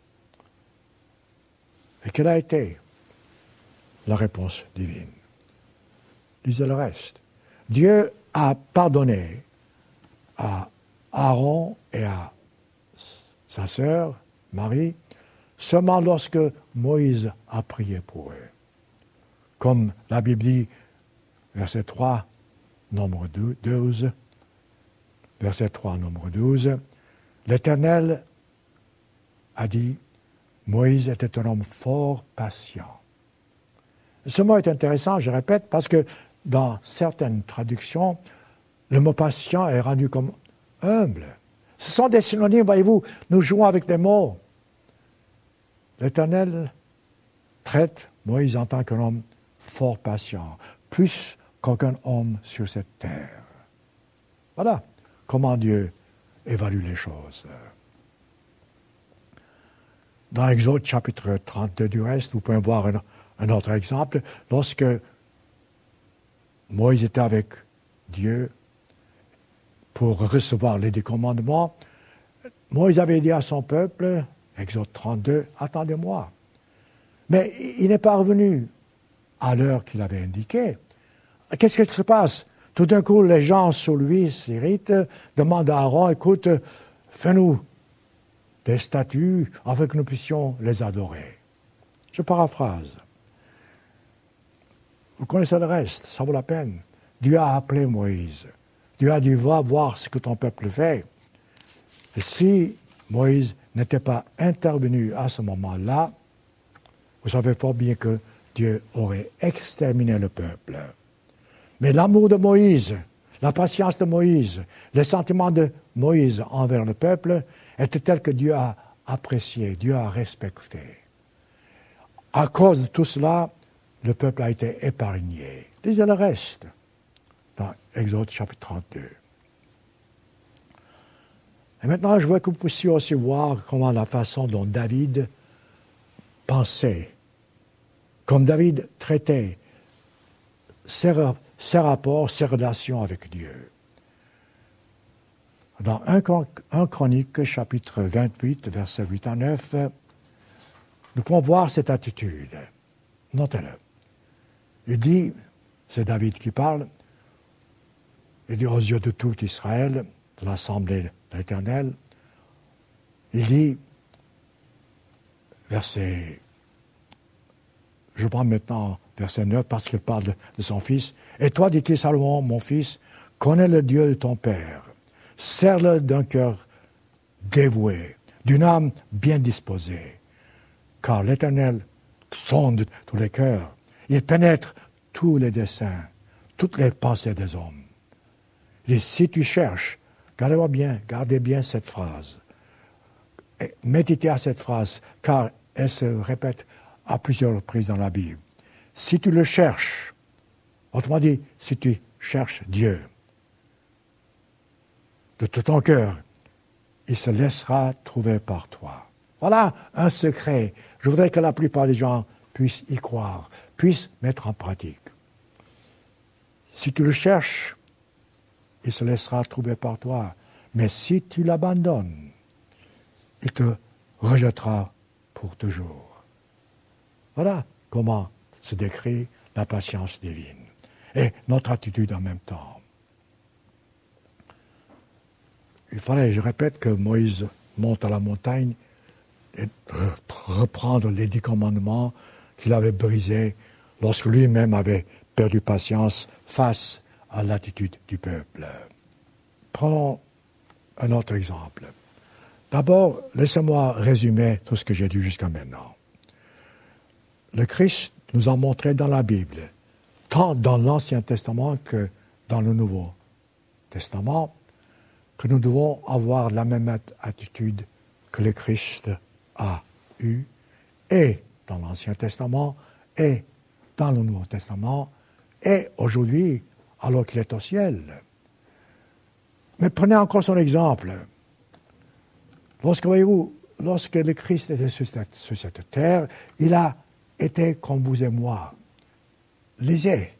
Et quelle a été la réponse divine? Lisez le reste. Dieu a pardonné à Aaron et à sa sœur, Marie, seulement lorsque Moïse a prié pour eux. Comme la Bible dit, verset trois, nombre douze, verset trois, nombre douze, l'Éternel a dit « Moïse était un homme fort patient ». Ce mot est intéressant, je répète, parce que dans certaines traductions, le mot patient est rendu comme humble. Ce sont des synonymes, voyez-vous, nous jouons avec des mots. L'Éternel traite Moïse en tant qu'un homme fort patient, plus qu'aucun homme sur cette terre. Voilà comment Dieu évalue les choses. Dans Exode chapitre trente-deux du reste, vous pouvez voir un, un autre exemple. Lorsque Moïse était avec Dieu pour recevoir les dix commandements, Moïse avait dit à son peuple, Exode trente-deux, « Attendez-moi ». Mais il n'est pas revenu à l'heure qu'il avait indiquée. Qu'est-ce qui se passe? Tout d'un coup, les gens sous lui s'irritent, demandent à Aaron, « Écoute, fais-nous des statues afin que nous puissions les adorer. » Je paraphrase. Vous connaissez le reste, ça vaut la peine. Dieu a appelé Moïse. Dieu a dit, va voir ce que ton peuple fait. Et si Moïse n'était pas intervenu à ce moment-là, vous savez fort bien que Dieu aurait exterminé le peuple. Mais l'amour de Moïse, la patience de Moïse, les sentiments de Moïse envers le peuple étaient tels que Dieu a apprécié, Dieu a respecté. À cause de tout cela, le peuple a été épargné. Lisez le reste dans Exode chapitre trente-deux. Et maintenant, je veux que vous puissiez aussi voir comment la façon dont David pensait, comme David traitait ses, ses rapports, ses relations avec Dieu. Dans un Chronique, chapitre vingt-huit, versets huit à neuf, nous pouvons voir cette attitude. Notez-le. Il dit, c'est David qui parle, il dit aux yeux de tout Israël, de l'Assemblée de l'Éternel, il dit, verset, je prends maintenant verset neuf parce qu'il parle de, de son fils, « Et toi, dit-il, Salomon, mon fils, connais le Dieu de ton père, sers-le d'un cœur dévoué, d'une âme bien disposée, car l'Éternel sonde tous les cœurs, il pénètre tous les desseins, toutes les pensées des hommes. Et si tu cherches, gardez-moi bien, gardez bien cette phrase, et méditez à cette phrase, car elle se répète à plusieurs reprises dans la Bible. Si tu le cherches, autrement dit, si tu cherches Dieu, de tout ton cœur, il se laissera trouver par toi. Voilà un secret. Je voudrais que la plupart des gens puissent y croire, puissent mettre en pratique. Si tu le cherches, il se laissera trouver par toi. Mais si tu l'abandonnes, il te rejettera pour toujours. Voilà comment se décrit la patience divine et notre attitude en même temps. Il fallait, je répète, que Moïse monte à la montagne et reprendre les dix commandements qu'il avait brisés lorsque lui-même avait perdu patience face à l'attitude du peuple. Prenons un autre exemple. D'abord, laissez-moi résumer tout ce que j'ai dit jusqu'à maintenant. Le Christ nous a montré dans la Bible, tant dans l'Ancien Testament que dans le Nouveau Testament, que nous devons avoir la même attitude que le Christ a eue, et dans l'Ancien Testament, et dans le Nouveau Testament, et aujourd'hui, alors qu'il est au ciel. Mais prenez encore son exemple. Lorsque, voyez-vous, lorsque le Christ était sur cette, sur cette terre, il a été comme vous et moi. Lisez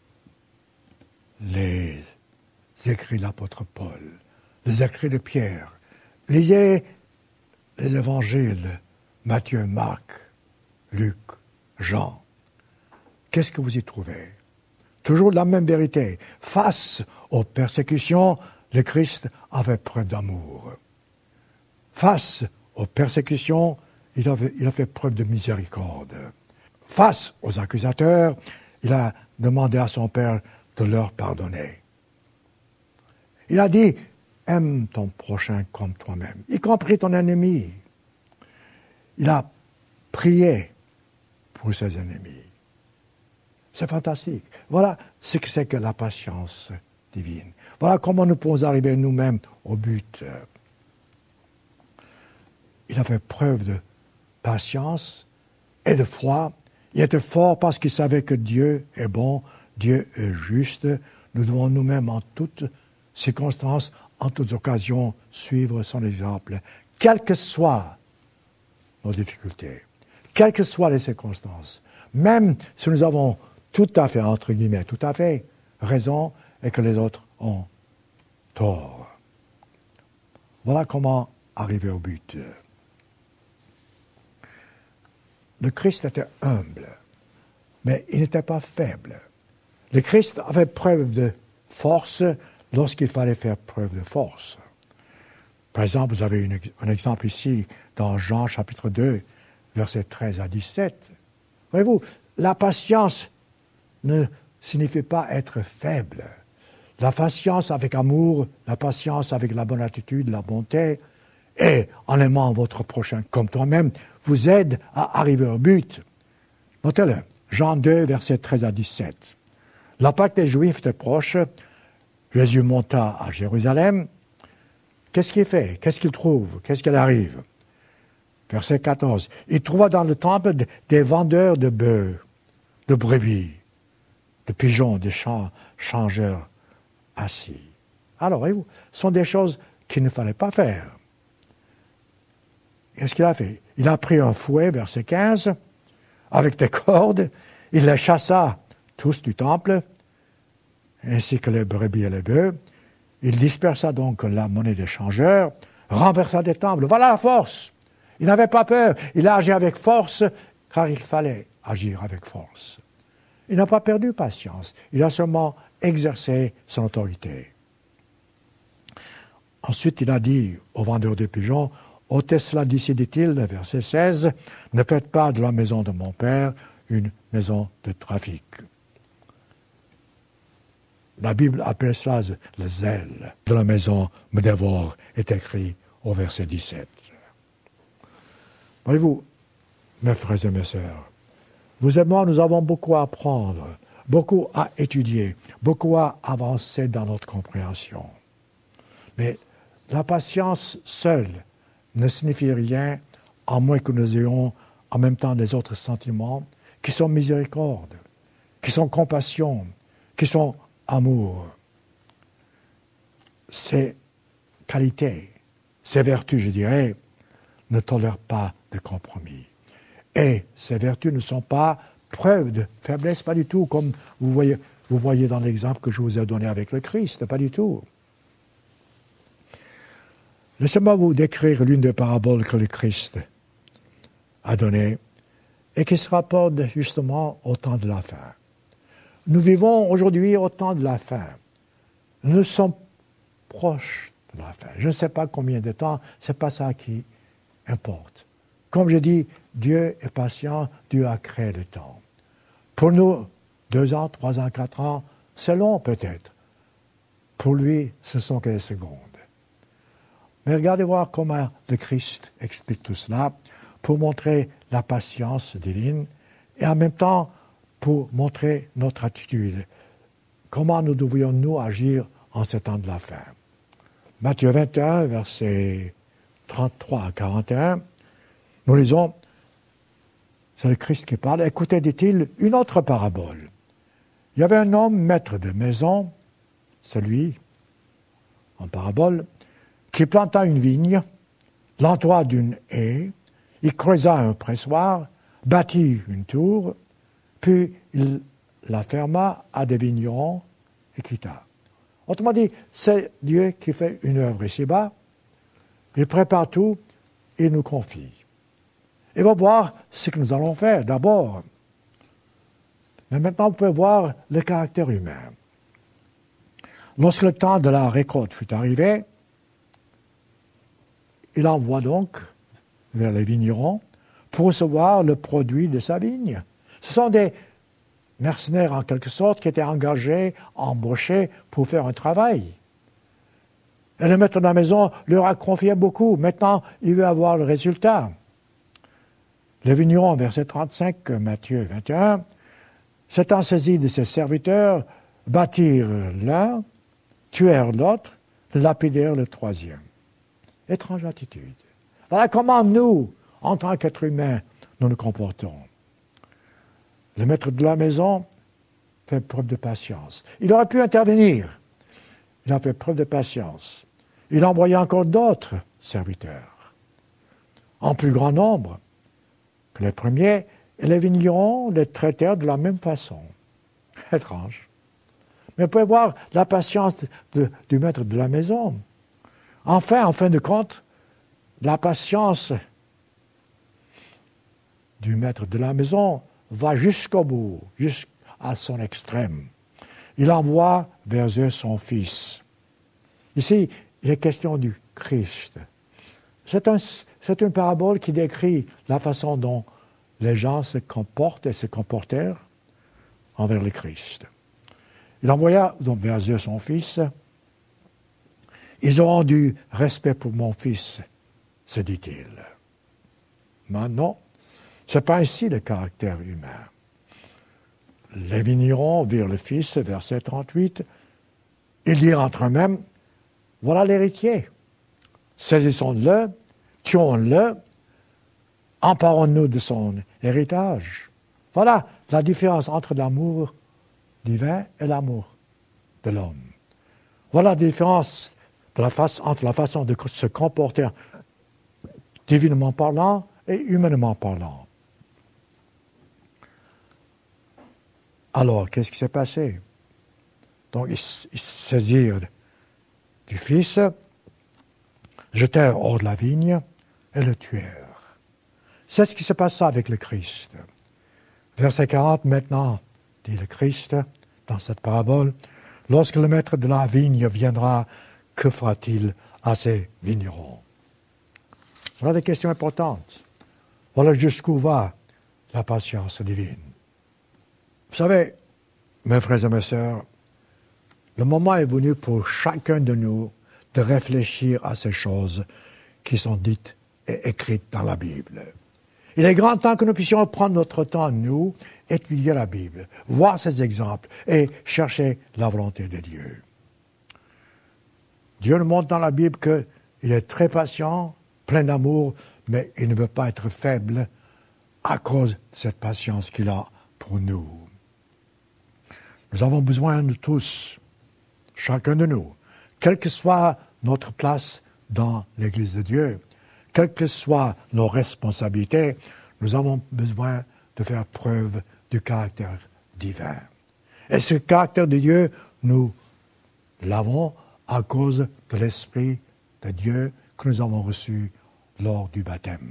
les écrits de l'apôtre Paul, les écrits de Pierre, lisez les évangiles, Matthieu, Marc, Luc, Jean. Qu'est-ce que vous y trouvez? Toujours la même vérité. Face aux persécutions, le Christ avait preuve d'amour. Face aux persécutions, il, avait, il a fait preuve de miséricorde. Face aux accusateurs, il a demandé à son Père de leur pardonner. Il a dit, aime ton prochain comme toi-même, y compris ton ennemi. il a prié pour ses ennemis. C'est fantastique. Voilà ce que c'est que la patience divine. Voilà comment nous pouvons arriver nous-mêmes au but. Il a fait preuve de patience et de foi. Il était fort parce qu'il savait que Dieu est bon, Dieu est juste. Nous devons nous-mêmes en toutes circonstances, en toutes occasions, suivre son exemple, quelles que soient nos difficultés, quelles que soient les circonstances, même si nous avons tout à fait, entre guillemets, tout à fait raison et que les autres ont tort. Voilà comment arriver au but. Le Christ était humble, mais il n'était pas faible. Le Christ avait preuve de force lorsqu'il fallait faire preuve de force. Par exemple, vous avez une, un exemple ici dans Jean chapitre deux, versets treize à dix-sept. Voyez-vous, la patience ne signifie pas être faible. La patience avec amour, la patience avec la bonne attitude, la bonté, et en aimant votre prochain comme toi-même, vous aide à arriver au but. Notez-le, Jean deux, versets treize à dix-sept. La Pâque des Juifs était proche, Jésus monta à Jérusalem. Qu'est-ce qu'il fait? Qu'est-ce qu'il trouve? Qu'est-ce qu'il arrive? Verset quatorze. Il trouva dans le temple des vendeurs de bœufs, de brebis, de pigeons, de changeurs assis. Alors, voyez-vous, ce sont des choses qu'il ne fallait pas faire. Qu'est-ce qu'il a fait? Il a pris un fouet, verset quinze, avec des cordes, il les chassa tous du temple, ainsi que les brebis et les bœufs. Il dispersa donc la monnaie des changeurs, renversa des temples. Voilà la force. Il n'avait pas peur. Il a agi avec force, car il fallait agir avec force. Il n'a pas perdu patience. Il a seulement exercé son autorité. Ensuite, il a dit aux vendeurs de pigeons, « ôtez cela d'ici, dit-il, verset seize, ne faites pas de la maison de mon père une maison de trafic. » La Bible appelle cela le zèle de la maison me dévore, est écrit au verset dix-sept. Voyez-vous, mes frères et mes sœurs, vous et moi, nous avons beaucoup à apprendre, beaucoup à étudier, beaucoup à avancer dans notre compréhension. Mais la patience seule ne signifie rien, à moins que nous ayons en même temps des autres sentiments qui sont miséricorde, qui sont compassion, qui sont amour. Ces qualités, ces vertus, je dirais, ne tolèrent pas de compromis. Et ces vertus ne sont pas preuve de faiblesse, pas du tout, comme vous voyez, vous voyez dans l'exemple que je vous ai donné avec le Christ, pas du tout. Laissez-moi vous décrire l'une des paraboles que le Christ a données et qui se rapporte justement au temps de la fin. Nous vivons aujourd'hui au temps de la fin. Nous sommes proches de la fin. Je ne sais pas combien de temps, ce n'est pas ça qui importe. Comme je dis, Dieu est patient, Dieu a créé le temps. Pour nous, deux ans, trois ans, quatre ans, c'est long peut-être. Pour lui, ce sont que des secondes. Mais regardez voir comment le Christ explique tout cela pour montrer la patience divine et en même temps pour montrer notre attitude. Comment nous devrions nous agir en ce temps de la fin. Matthieu vingt et un, versets trente-trois à quarante et un, nous lisons, c'est le Christ qui parle, écoutez, dit-il, une autre parabole. Il y avait un homme maître de maison, celui, en parabole, qui planta une vigne, l'entoura d'une haie, il creusa un pressoir, bâtit une tour, puis il la ferma à des vignerons et quitta. Autrement dit, c'est Dieu qui fait une œuvre ici-bas, il prépare tout, il nous confie. Et on va voir ce que nous allons faire d'abord. Mais maintenant, vous pouvez voir le caractère humain. Lorsque le temps de la récolte fut arrivé, il envoie donc vers les vignerons pour recevoir le produit de sa vigne. Ce sont des mercenaires, en quelque sorte, qui étaient engagés, embauchés pour faire un travail. Et le maître de la maison leur a confié beaucoup. Maintenant, il veut avoir le résultat. Le vigneron, verset trente-cinq, Matthieu vingt et un, s'étant saisi de ses serviteurs, bâtirent l'un, tuèrent l'autre, lapidèrent le troisième. Étrange attitude. Voilà comment nous, en tant qu'êtres humains, nous nous comportons. Le maître de la maison fait preuve de patience. Il aurait pu intervenir. Il a fait preuve de patience. Il a envoyé encore d'autres serviteurs, en plus grand nombre que les premiers, et les vignerons les traitèrent de la même façon. Étrange. Mais vous pouvez voir la patience de, du maître de la maison. Enfin, en fin de compte, la patience du maître de la maison va jusqu'au bout, jusqu'à son extrême. Il envoie vers eux son Fils. Ici, il est question du Christ. C'est, un, c'est une parabole qui décrit la façon dont les gens se comportent et se comportèrent envers le Christ. Il envoya donc vers eux son Fils. Ils auront du respect pour mon Fils, se dit-il. Mais non, ce n'est pas ainsi le caractère humain. Les vignerons virent le Fils, verset trente-huit. Ils dirent entre eux-mêmes, voilà l'héritier. Saisissons-le, tuons-le, emparons-nous de son héritage. Voilà la différence entre l'amour divin et l'amour de l'homme. Voilà la différence de la face, entre la façon de se comporter divinement parlant et humainement parlant. Alors, qu'est-ce qui s'est passé? Donc, ils, ils se saisirent du Fils, jetèrent hors de la vigne et le tuèrent. C'est ce qui se passa avec le Christ. Verset quarante, maintenant, dit le Christ, dans cette parabole, lorsque le maître de la vigne viendra, que fera-t-il à ses vignerons? Voilà des questions importantes. Voilà jusqu'où va la patience divine. Vous savez, mes frères et mes sœurs, le moment est venu pour chacun de nous de réfléchir à ces choses qui sont dites et écrites dans la Bible. Il est grand temps que nous puissions prendre notre temps, nous, étudier la Bible, voir ces exemples et chercher la volonté de Dieu. Dieu nous montre dans la Bible qu'il est très patient, plein d'amour, mais il ne veut pas être faible à cause de cette patience qu'il a pour nous. Nous avons besoin de tous, chacun de nous, quelle que soit notre place dans l'Église de Dieu, quelles que soient nos responsabilités, nous avons besoin de faire preuve du caractère divin. Et ce caractère de Dieu, nous l'avons à cause de l'Esprit de Dieu que nous avons reçu lors du baptême.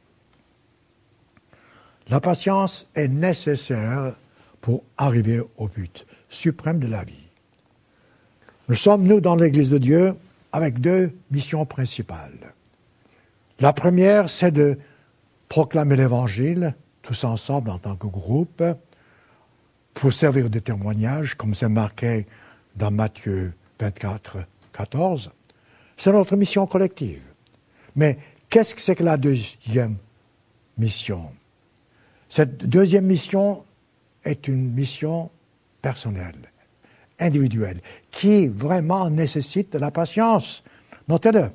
La patience est nécessaire pour arriver au but suprême de la vie. Nous sommes, nous, dans l'Église de Dieu, avec deux missions principales. La première, c'est de proclamer l'Évangile, tous ensemble en tant que groupe, pour servir de témoignage, comme c'est marqué dans Matthieu vingt-quatre, quatorze. C'est notre mission collective. Mais qu'est-ce que c'est que la deuxième mission? Cette deuxième mission est une mission personnelle, individuelle, qui vraiment nécessite de la patience. Notez-le.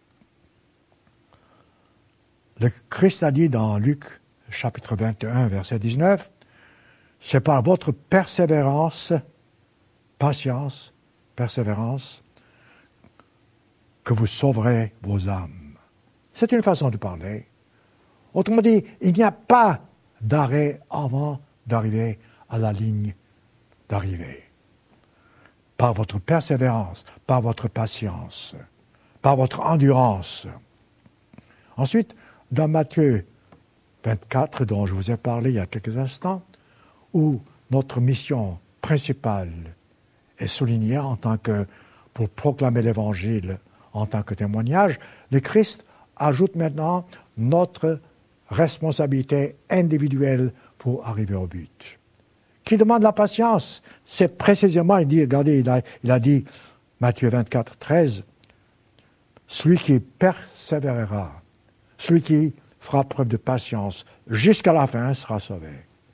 Le Christ a dit dans Luc, chapitre vingt et un, verset dix-neuf, « C'est par votre persévérance, patience, persévérance, que vous sauverez vos âmes. » C'est une façon de parler. Autrement dit, il n'y a pas d'arrêt avant d'arriver à la ligne d'arrivée. Par votre persévérance, par votre patience, par votre endurance. Ensuite, dans Matthieu vingt-quatre, dont je vous ai parlé il y a quelques instants, où notre mission principale est soulignée en tant que, pour proclamer l'Évangile en tant que témoignage, le Christ ajoute maintenant notre responsabilité individuelle pour arriver au but. Qui demande la patience? C'est précisément, il dit, regardez, il a, il a dit, Matthieu vingt-quatre, treize, celui qui persévérera, celui qui fera preuve de patience jusqu'à la fin sera sauvé.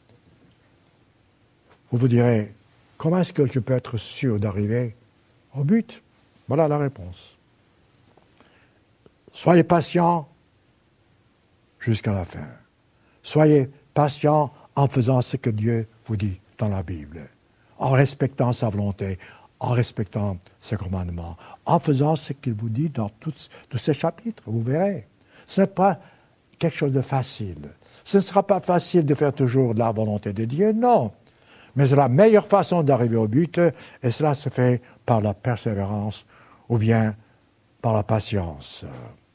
Vous vous direz, comment est-ce que je peux être sûr d'arriver au but? Voilà la réponse. Soyez patient jusqu'à la fin. Soyez patient en faisant ce que Dieu vous dit dans la Bible, en respectant sa volonté, en respectant ses commandements, en faisant ce qu'il vous dit dans tous, tous ces chapitres, vous verrez. Ce n'est pas quelque chose de facile. Ce ne sera pas facile de faire toujours la volonté de Dieu, non. Mais c'est la meilleure façon d'arriver au but, et cela se fait par la persévérance ou bien par la patience.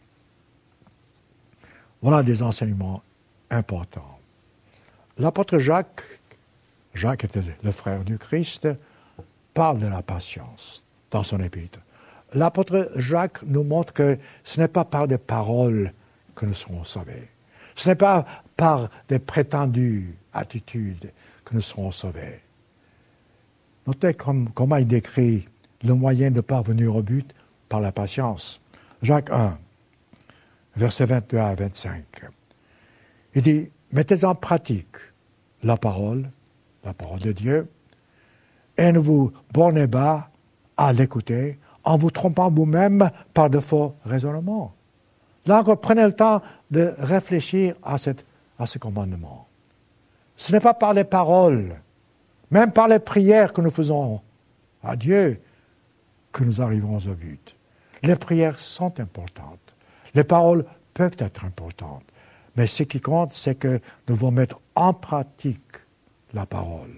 Voilà des enseignements importants. L'apôtre Jacques, Jacques était le frère du Christ, parle de la patience dans son épître. L'apôtre Jacques nous montre que ce n'est pas par des paroles que nous serons sauvés. Ce n'est pas par des prétendues attitudes que nous serons sauvés. Notez comme, comment il décrit le moyen de parvenir au but par la patience. Jacques un, versets vingt-deux à vingt-cinq. Il dit, mettez en pratique la parole, la parole de Dieu, et ne vous bornez pas à l'écouter en vous trompant vous-même par de faux raisonnements. Là encore, prenez le temps de réfléchir à, cette, à ce commandement. Ce n'est pas par les paroles, même par les prières que nous faisons à Dieu, que nous arriverons au but. Les prières sont importantes. Les paroles peuvent être importantes. Mais ce qui compte, c'est que nous devons mettre en pratique la parole.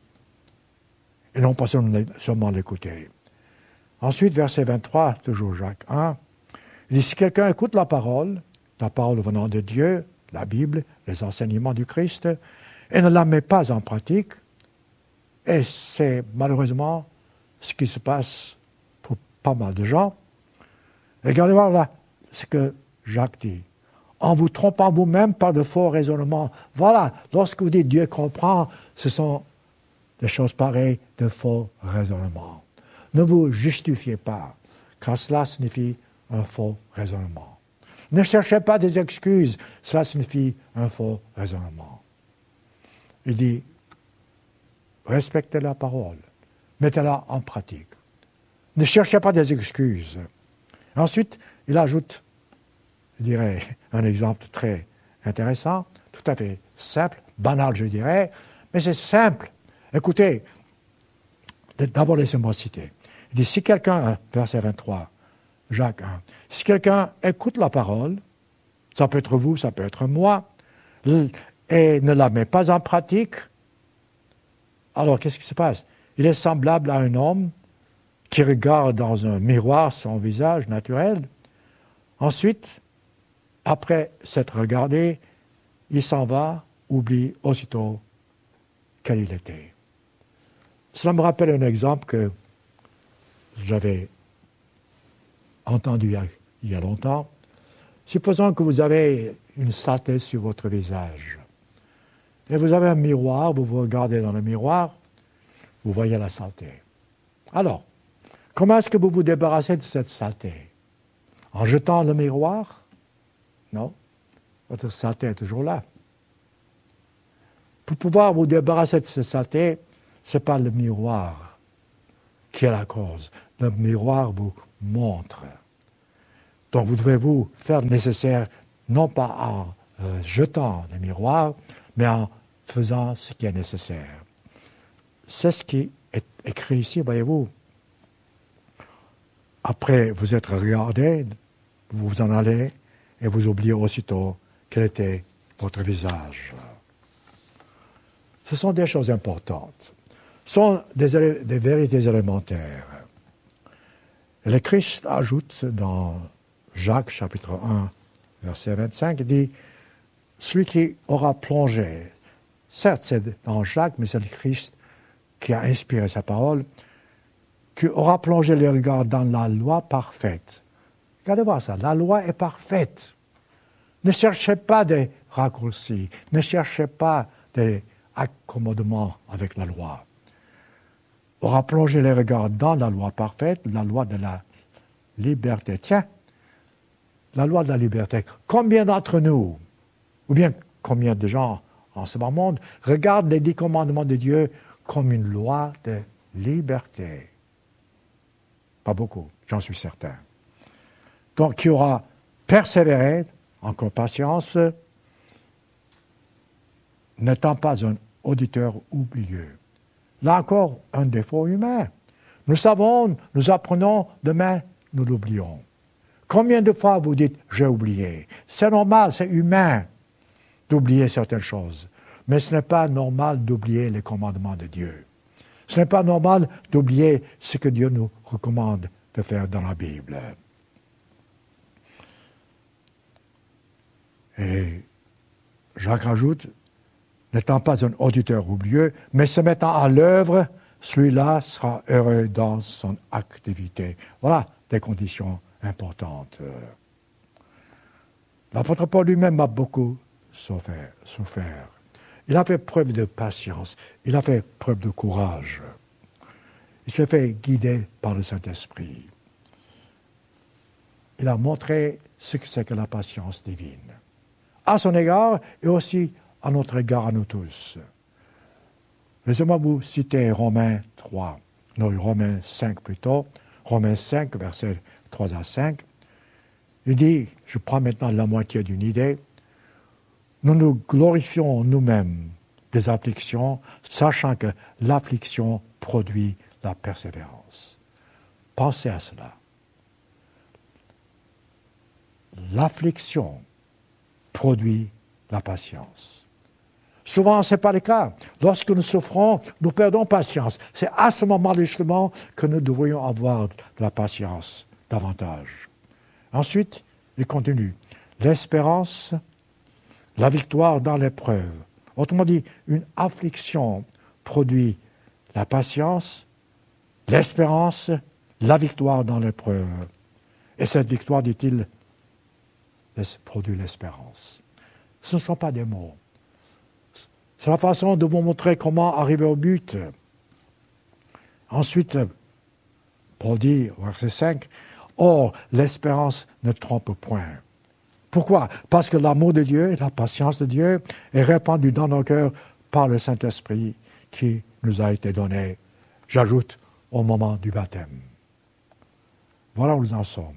Et non pas seulement l'écouter. Ensuite, verset vingt-trois, toujours Jacques un, il dit, si quelqu'un écoute la parole, la parole venant de Dieu, la Bible, les enseignements du Christ, et ne la met pas en pratique, et c'est malheureusement ce qui se passe pour pas mal de gens. Regardez voir là ce que Jacques dit. En vous trompant vous-même par de faux raisonnements. Voilà, lorsque vous dites Dieu comprend, ce sont des choses pareilles de faux raisonnements. Ne vous justifiez pas, car cela signifie un faux raisonnement. Ne cherchez pas des excuses, cela signifie un faux raisonnement. Il dit, respectez la parole, mettez-la en pratique. Ne cherchez pas des excuses. Ensuite, il ajoute, je dirais, un exemple très intéressant, tout à fait simple, banal, je dirais, mais c'est simple. Écoutez, d'abord laissez-moi citer. Il dit, si quelqu'un, verset vingt-trois, Jacques un, si quelqu'un écoute la parole, ça peut être vous, ça peut être moi, et ne la met pas en pratique, alors qu'est-ce qui se passe? Il est semblable à un homme qui regarde dans un miroir son visage naturel. Ensuite, après s'être regardé, il s'en va, oublie aussitôt quel il était. Cela me rappelle un exemple que j'avais entendu il y a, il y a longtemps. Supposons que vous avez une saleté sur votre visage. Et vous avez un miroir, vous vous regardez dans le miroir, vous voyez la saleté. Alors, comment est-ce que vous vous débarrassez de cette saleté? En jetant le miroir? Non, votre saleté est toujours là. Pour pouvoir vous débarrasser de cette saleté, ce n'est pas le miroir qui est la cause. Le miroir vous montre. Donc vous devez vous faire le nécessaire, non pas en euh, jetant le miroir, mais en faisant ce qui est nécessaire. C'est ce qui est écrit ici, voyez-vous. Après vous êtes regardé, vous vous en allez et vous oubliez aussitôt quel était votre visage. Ce sont des choses importantes. Ce sont des, des vérités élémentaires. Le Christ ajoute dans Jacques chapitre un, verset vingt-cinq, il dit « Celui qui aura plongé », certes c'est dans Jacques, mais c'est le Christ qui a inspiré sa parole, qui aura plongé les regards dans la loi parfaite. Regardez voir ça, la loi est parfaite. Ne cherchez pas des raccourcis, ne cherchez pas des accommodements avec la loi. Aura plongé les regards dans la loi parfaite, la loi de la liberté. Tiens, la loi de la liberté. Combien d'entre nous Ou bien combien de gens en ce moment regardent les dix commandements de Dieu comme une loi de liberté? Pas beaucoup, j'en suis certain. Donc, qui aura persévéré en patience, n'étant pas un auditeur oublieux. Là encore, un défaut humain. Nous savons, nous apprenons, demain, nous l'oublions. Combien de fois vous dites « j'ai oublié » ? C'est normal, c'est humain d'oublier certaines choses. Mais ce n'est pas normal d'oublier les commandements de Dieu. Ce n'est pas normal d'oublier ce que Dieu nous recommande de faire dans la Bible. Et Jacques rajoute, n'étant pas un auditeur oublieux, mais se mettant à l'œuvre, celui-là sera heureux dans son activité. Voilà des conditions importantes. L'apôtre Paul lui-même a beaucoup souffert, souffert. Il a fait preuve de patience, il a fait preuve de courage. Il s'est fait guider par le Saint-Esprit. Il a montré ce que c'est que la patience divine, à son égard et aussi à notre égard à nous tous. Laissez-moi vous citer Romains trois, non, Romains cinq plutôt, Romains cinq, versets trois à cinq. Il dit, je prends maintenant la moitié d'une idée, nous nous glorifions nous-mêmes des afflictions, sachant que l'affliction produit la persévérance. Pensez à cela. L'affliction produit la patience. Souvent, ce n'est pas le cas. Lorsque nous souffrons, nous perdons patience. C'est à ce moment-là, justement, que nous devrions avoir de la patience davantage. Ensuite, il continue. L'espérance, la victoire dans l'épreuve. Autrement dit, une affliction produit la patience, l'espérance, la victoire dans l'épreuve. Et cette victoire, dit-il, produit l'espérance. Ce ne sont pas des mots. C'est la façon de vous montrer comment arriver au but. Ensuite, Paul dit, verset cinq, « Or, l'espérance ne trompe point. » Pourquoi ? Parce que l'amour de Dieu et la patience de Dieu est répandue dans nos cœurs par le Saint-Esprit qui nous a été donné, j'ajoute, au moment du baptême. Voilà où nous en sommes.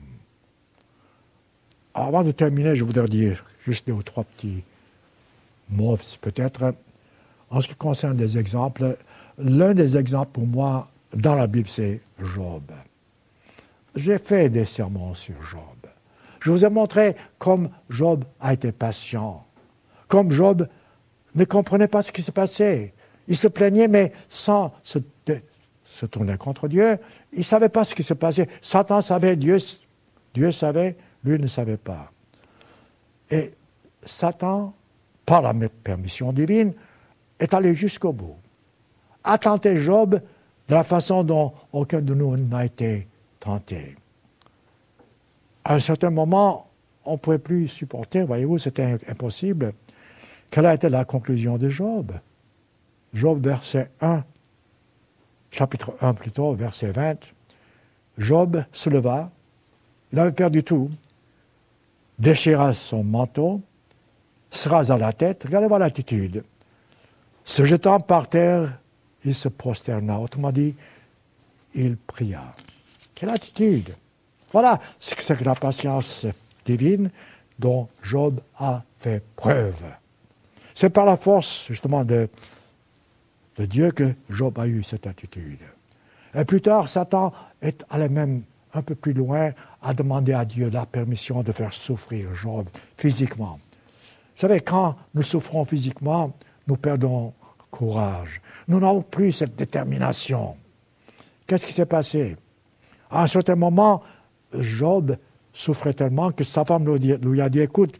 Avant de terminer, je voudrais dire juste deux ou trois petits mots, peut-être. En ce qui concerne des exemples, l'un des exemples pour moi dans la Bible, c'est Job. J'ai fait des sermons sur Job. Je vous ai montré comme Job a été patient, comme Job ne comprenait pas ce qui se passait. Il se plaignait, mais sans se, se tourner contre Dieu. Il ne savait pas ce qui se passait. Satan savait, Dieu, Dieu savait, lui ne savait pas. Et Satan, par la permission divine, est allé jusqu'au bout, a tenté Job de la façon dont aucun de nous n'a été tenté. À un certain moment, on ne pouvait plus supporter, voyez-vous, c'était impossible. Quelle a été la conclusion de Job ? Job, verset un, chapitre un plutôt, verset vingt. Job se leva, il avait perdu tout, déchira son manteau, se rasa la tête, regardez-moi l'attitude. Se jetant par terre, il se prosterna. Autrement dit, il pria. Quelle attitude! Voilà ce que c'est que la patience divine dont Job a fait preuve. C'est par la force, justement, de, de Dieu que Job a eu cette attitude. Et plus tard, Satan est allé même un peu plus loin à demander à Dieu la permission de faire souffrir Job physiquement. Vous savez, quand nous souffrons physiquement, nous perdons courage. Nous n'avons plus cette détermination. Qu'est-ce qui s'est passé? À un certain moment, Job souffrait tellement que sa femme lui a dit, écoute,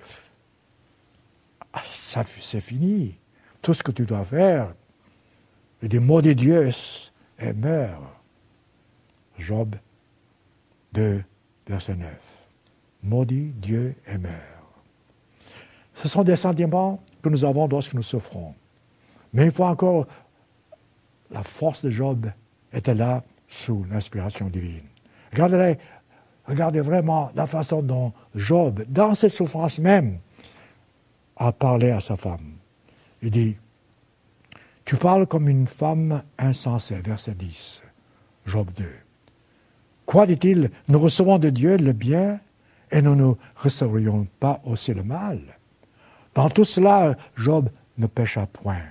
ça, c'est fini. Tout ce que tu dois faire, il dit, maudit Dieu et meurt. Job deux, verset neuf. Maudit Dieu et meurt. Ce sont des sentiments que nous avons lorsque nous souffrons. Mais une fois encore, la force de Job était là sous l'inspiration divine. Regardez, regardez vraiment la façon dont Job, dans ses souffrances même, a parlé à sa femme. Il dit, « Tu parles comme une femme insensée. » Verset dix, Job deux. Quoi dit-il? Nous recevons de Dieu le bien et nous ne recevrions pas aussi le mal. Dans tout cela, Job ne pécha point.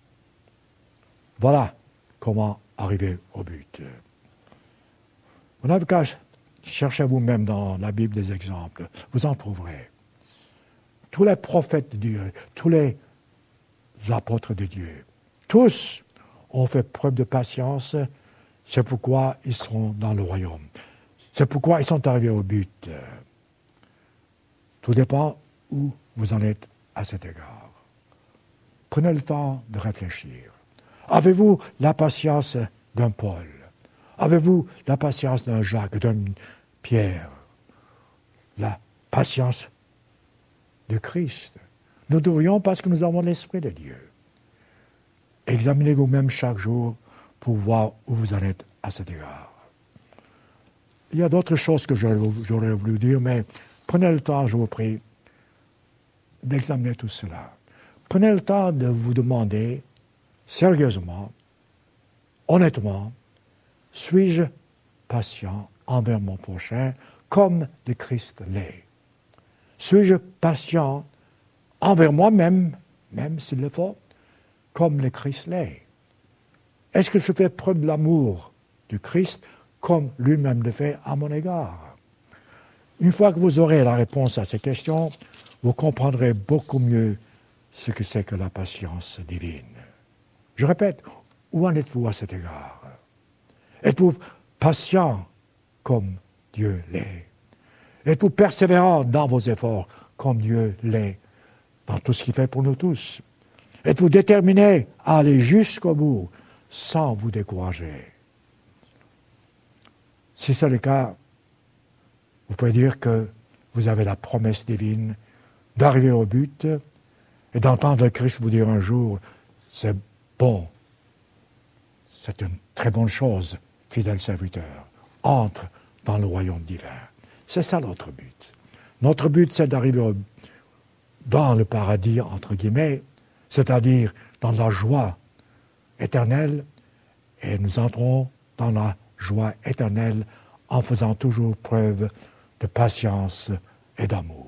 Voilà comment arriver au but. Vous n'avez qu'à chercher vous-même dans la Bible des exemples. Vous en trouverez. Tous les prophètes de Dieu, tous les apôtres de Dieu, tous ont fait preuve de patience. C'est pourquoi ils sont dans le royaume. C'est pourquoi ils sont arrivés au but. Tout dépend où vous en êtes à cet égard. Prenez le temps de réfléchir. Avez-vous la patience d'un Paul? Avez-vous la patience d'un Jacques, d'un Pierre? La patience de Christ. Nous devrions parce que nous avons l'Esprit de Dieu. Examinez vous-même chaque jour pour voir où vous en êtes à cet égard. Il y a d'autres choses que j'aurais, j'aurais voulu dire, mais prenez le temps, je vous prie, d'examiner tout cela. Prenez le temps de vous demander sérieusement, honnêtement, suis-je patient envers mon prochain comme le Christ l'est? Suis-je patient envers moi-même, même s'il le faut, comme le Christ l'est? Est-ce que je fais preuve de l'amour du Christ comme lui-même le fait à mon égard? Une fois que vous aurez la réponse à ces questions, vous comprendrez beaucoup mieux ce que c'est que la patience divine. Je répète, où en êtes-vous à cet égard? Êtes-vous patient comme Dieu l'est? Êtes-vous persévérant dans vos efforts comme Dieu l'est dans tout ce qu'il fait pour nous tous? Êtes-vous déterminé à aller jusqu'au bout sans vous décourager? Si c'est le cas, vous pouvez dire que vous avez la promesse divine d'arriver au but et d'entendre le Christ vous dire un jour, c'est bon, c'est une très bonne chose, fidèle serviteur, entre dans le royaume divin. C'est ça notre but. Notre but, c'est d'arriver au, dans le paradis, entre guillemets, c'est-à-dire dans la joie éternelle, et nous entrons dans la joie éternelle en faisant toujours preuve de patience et d'amour.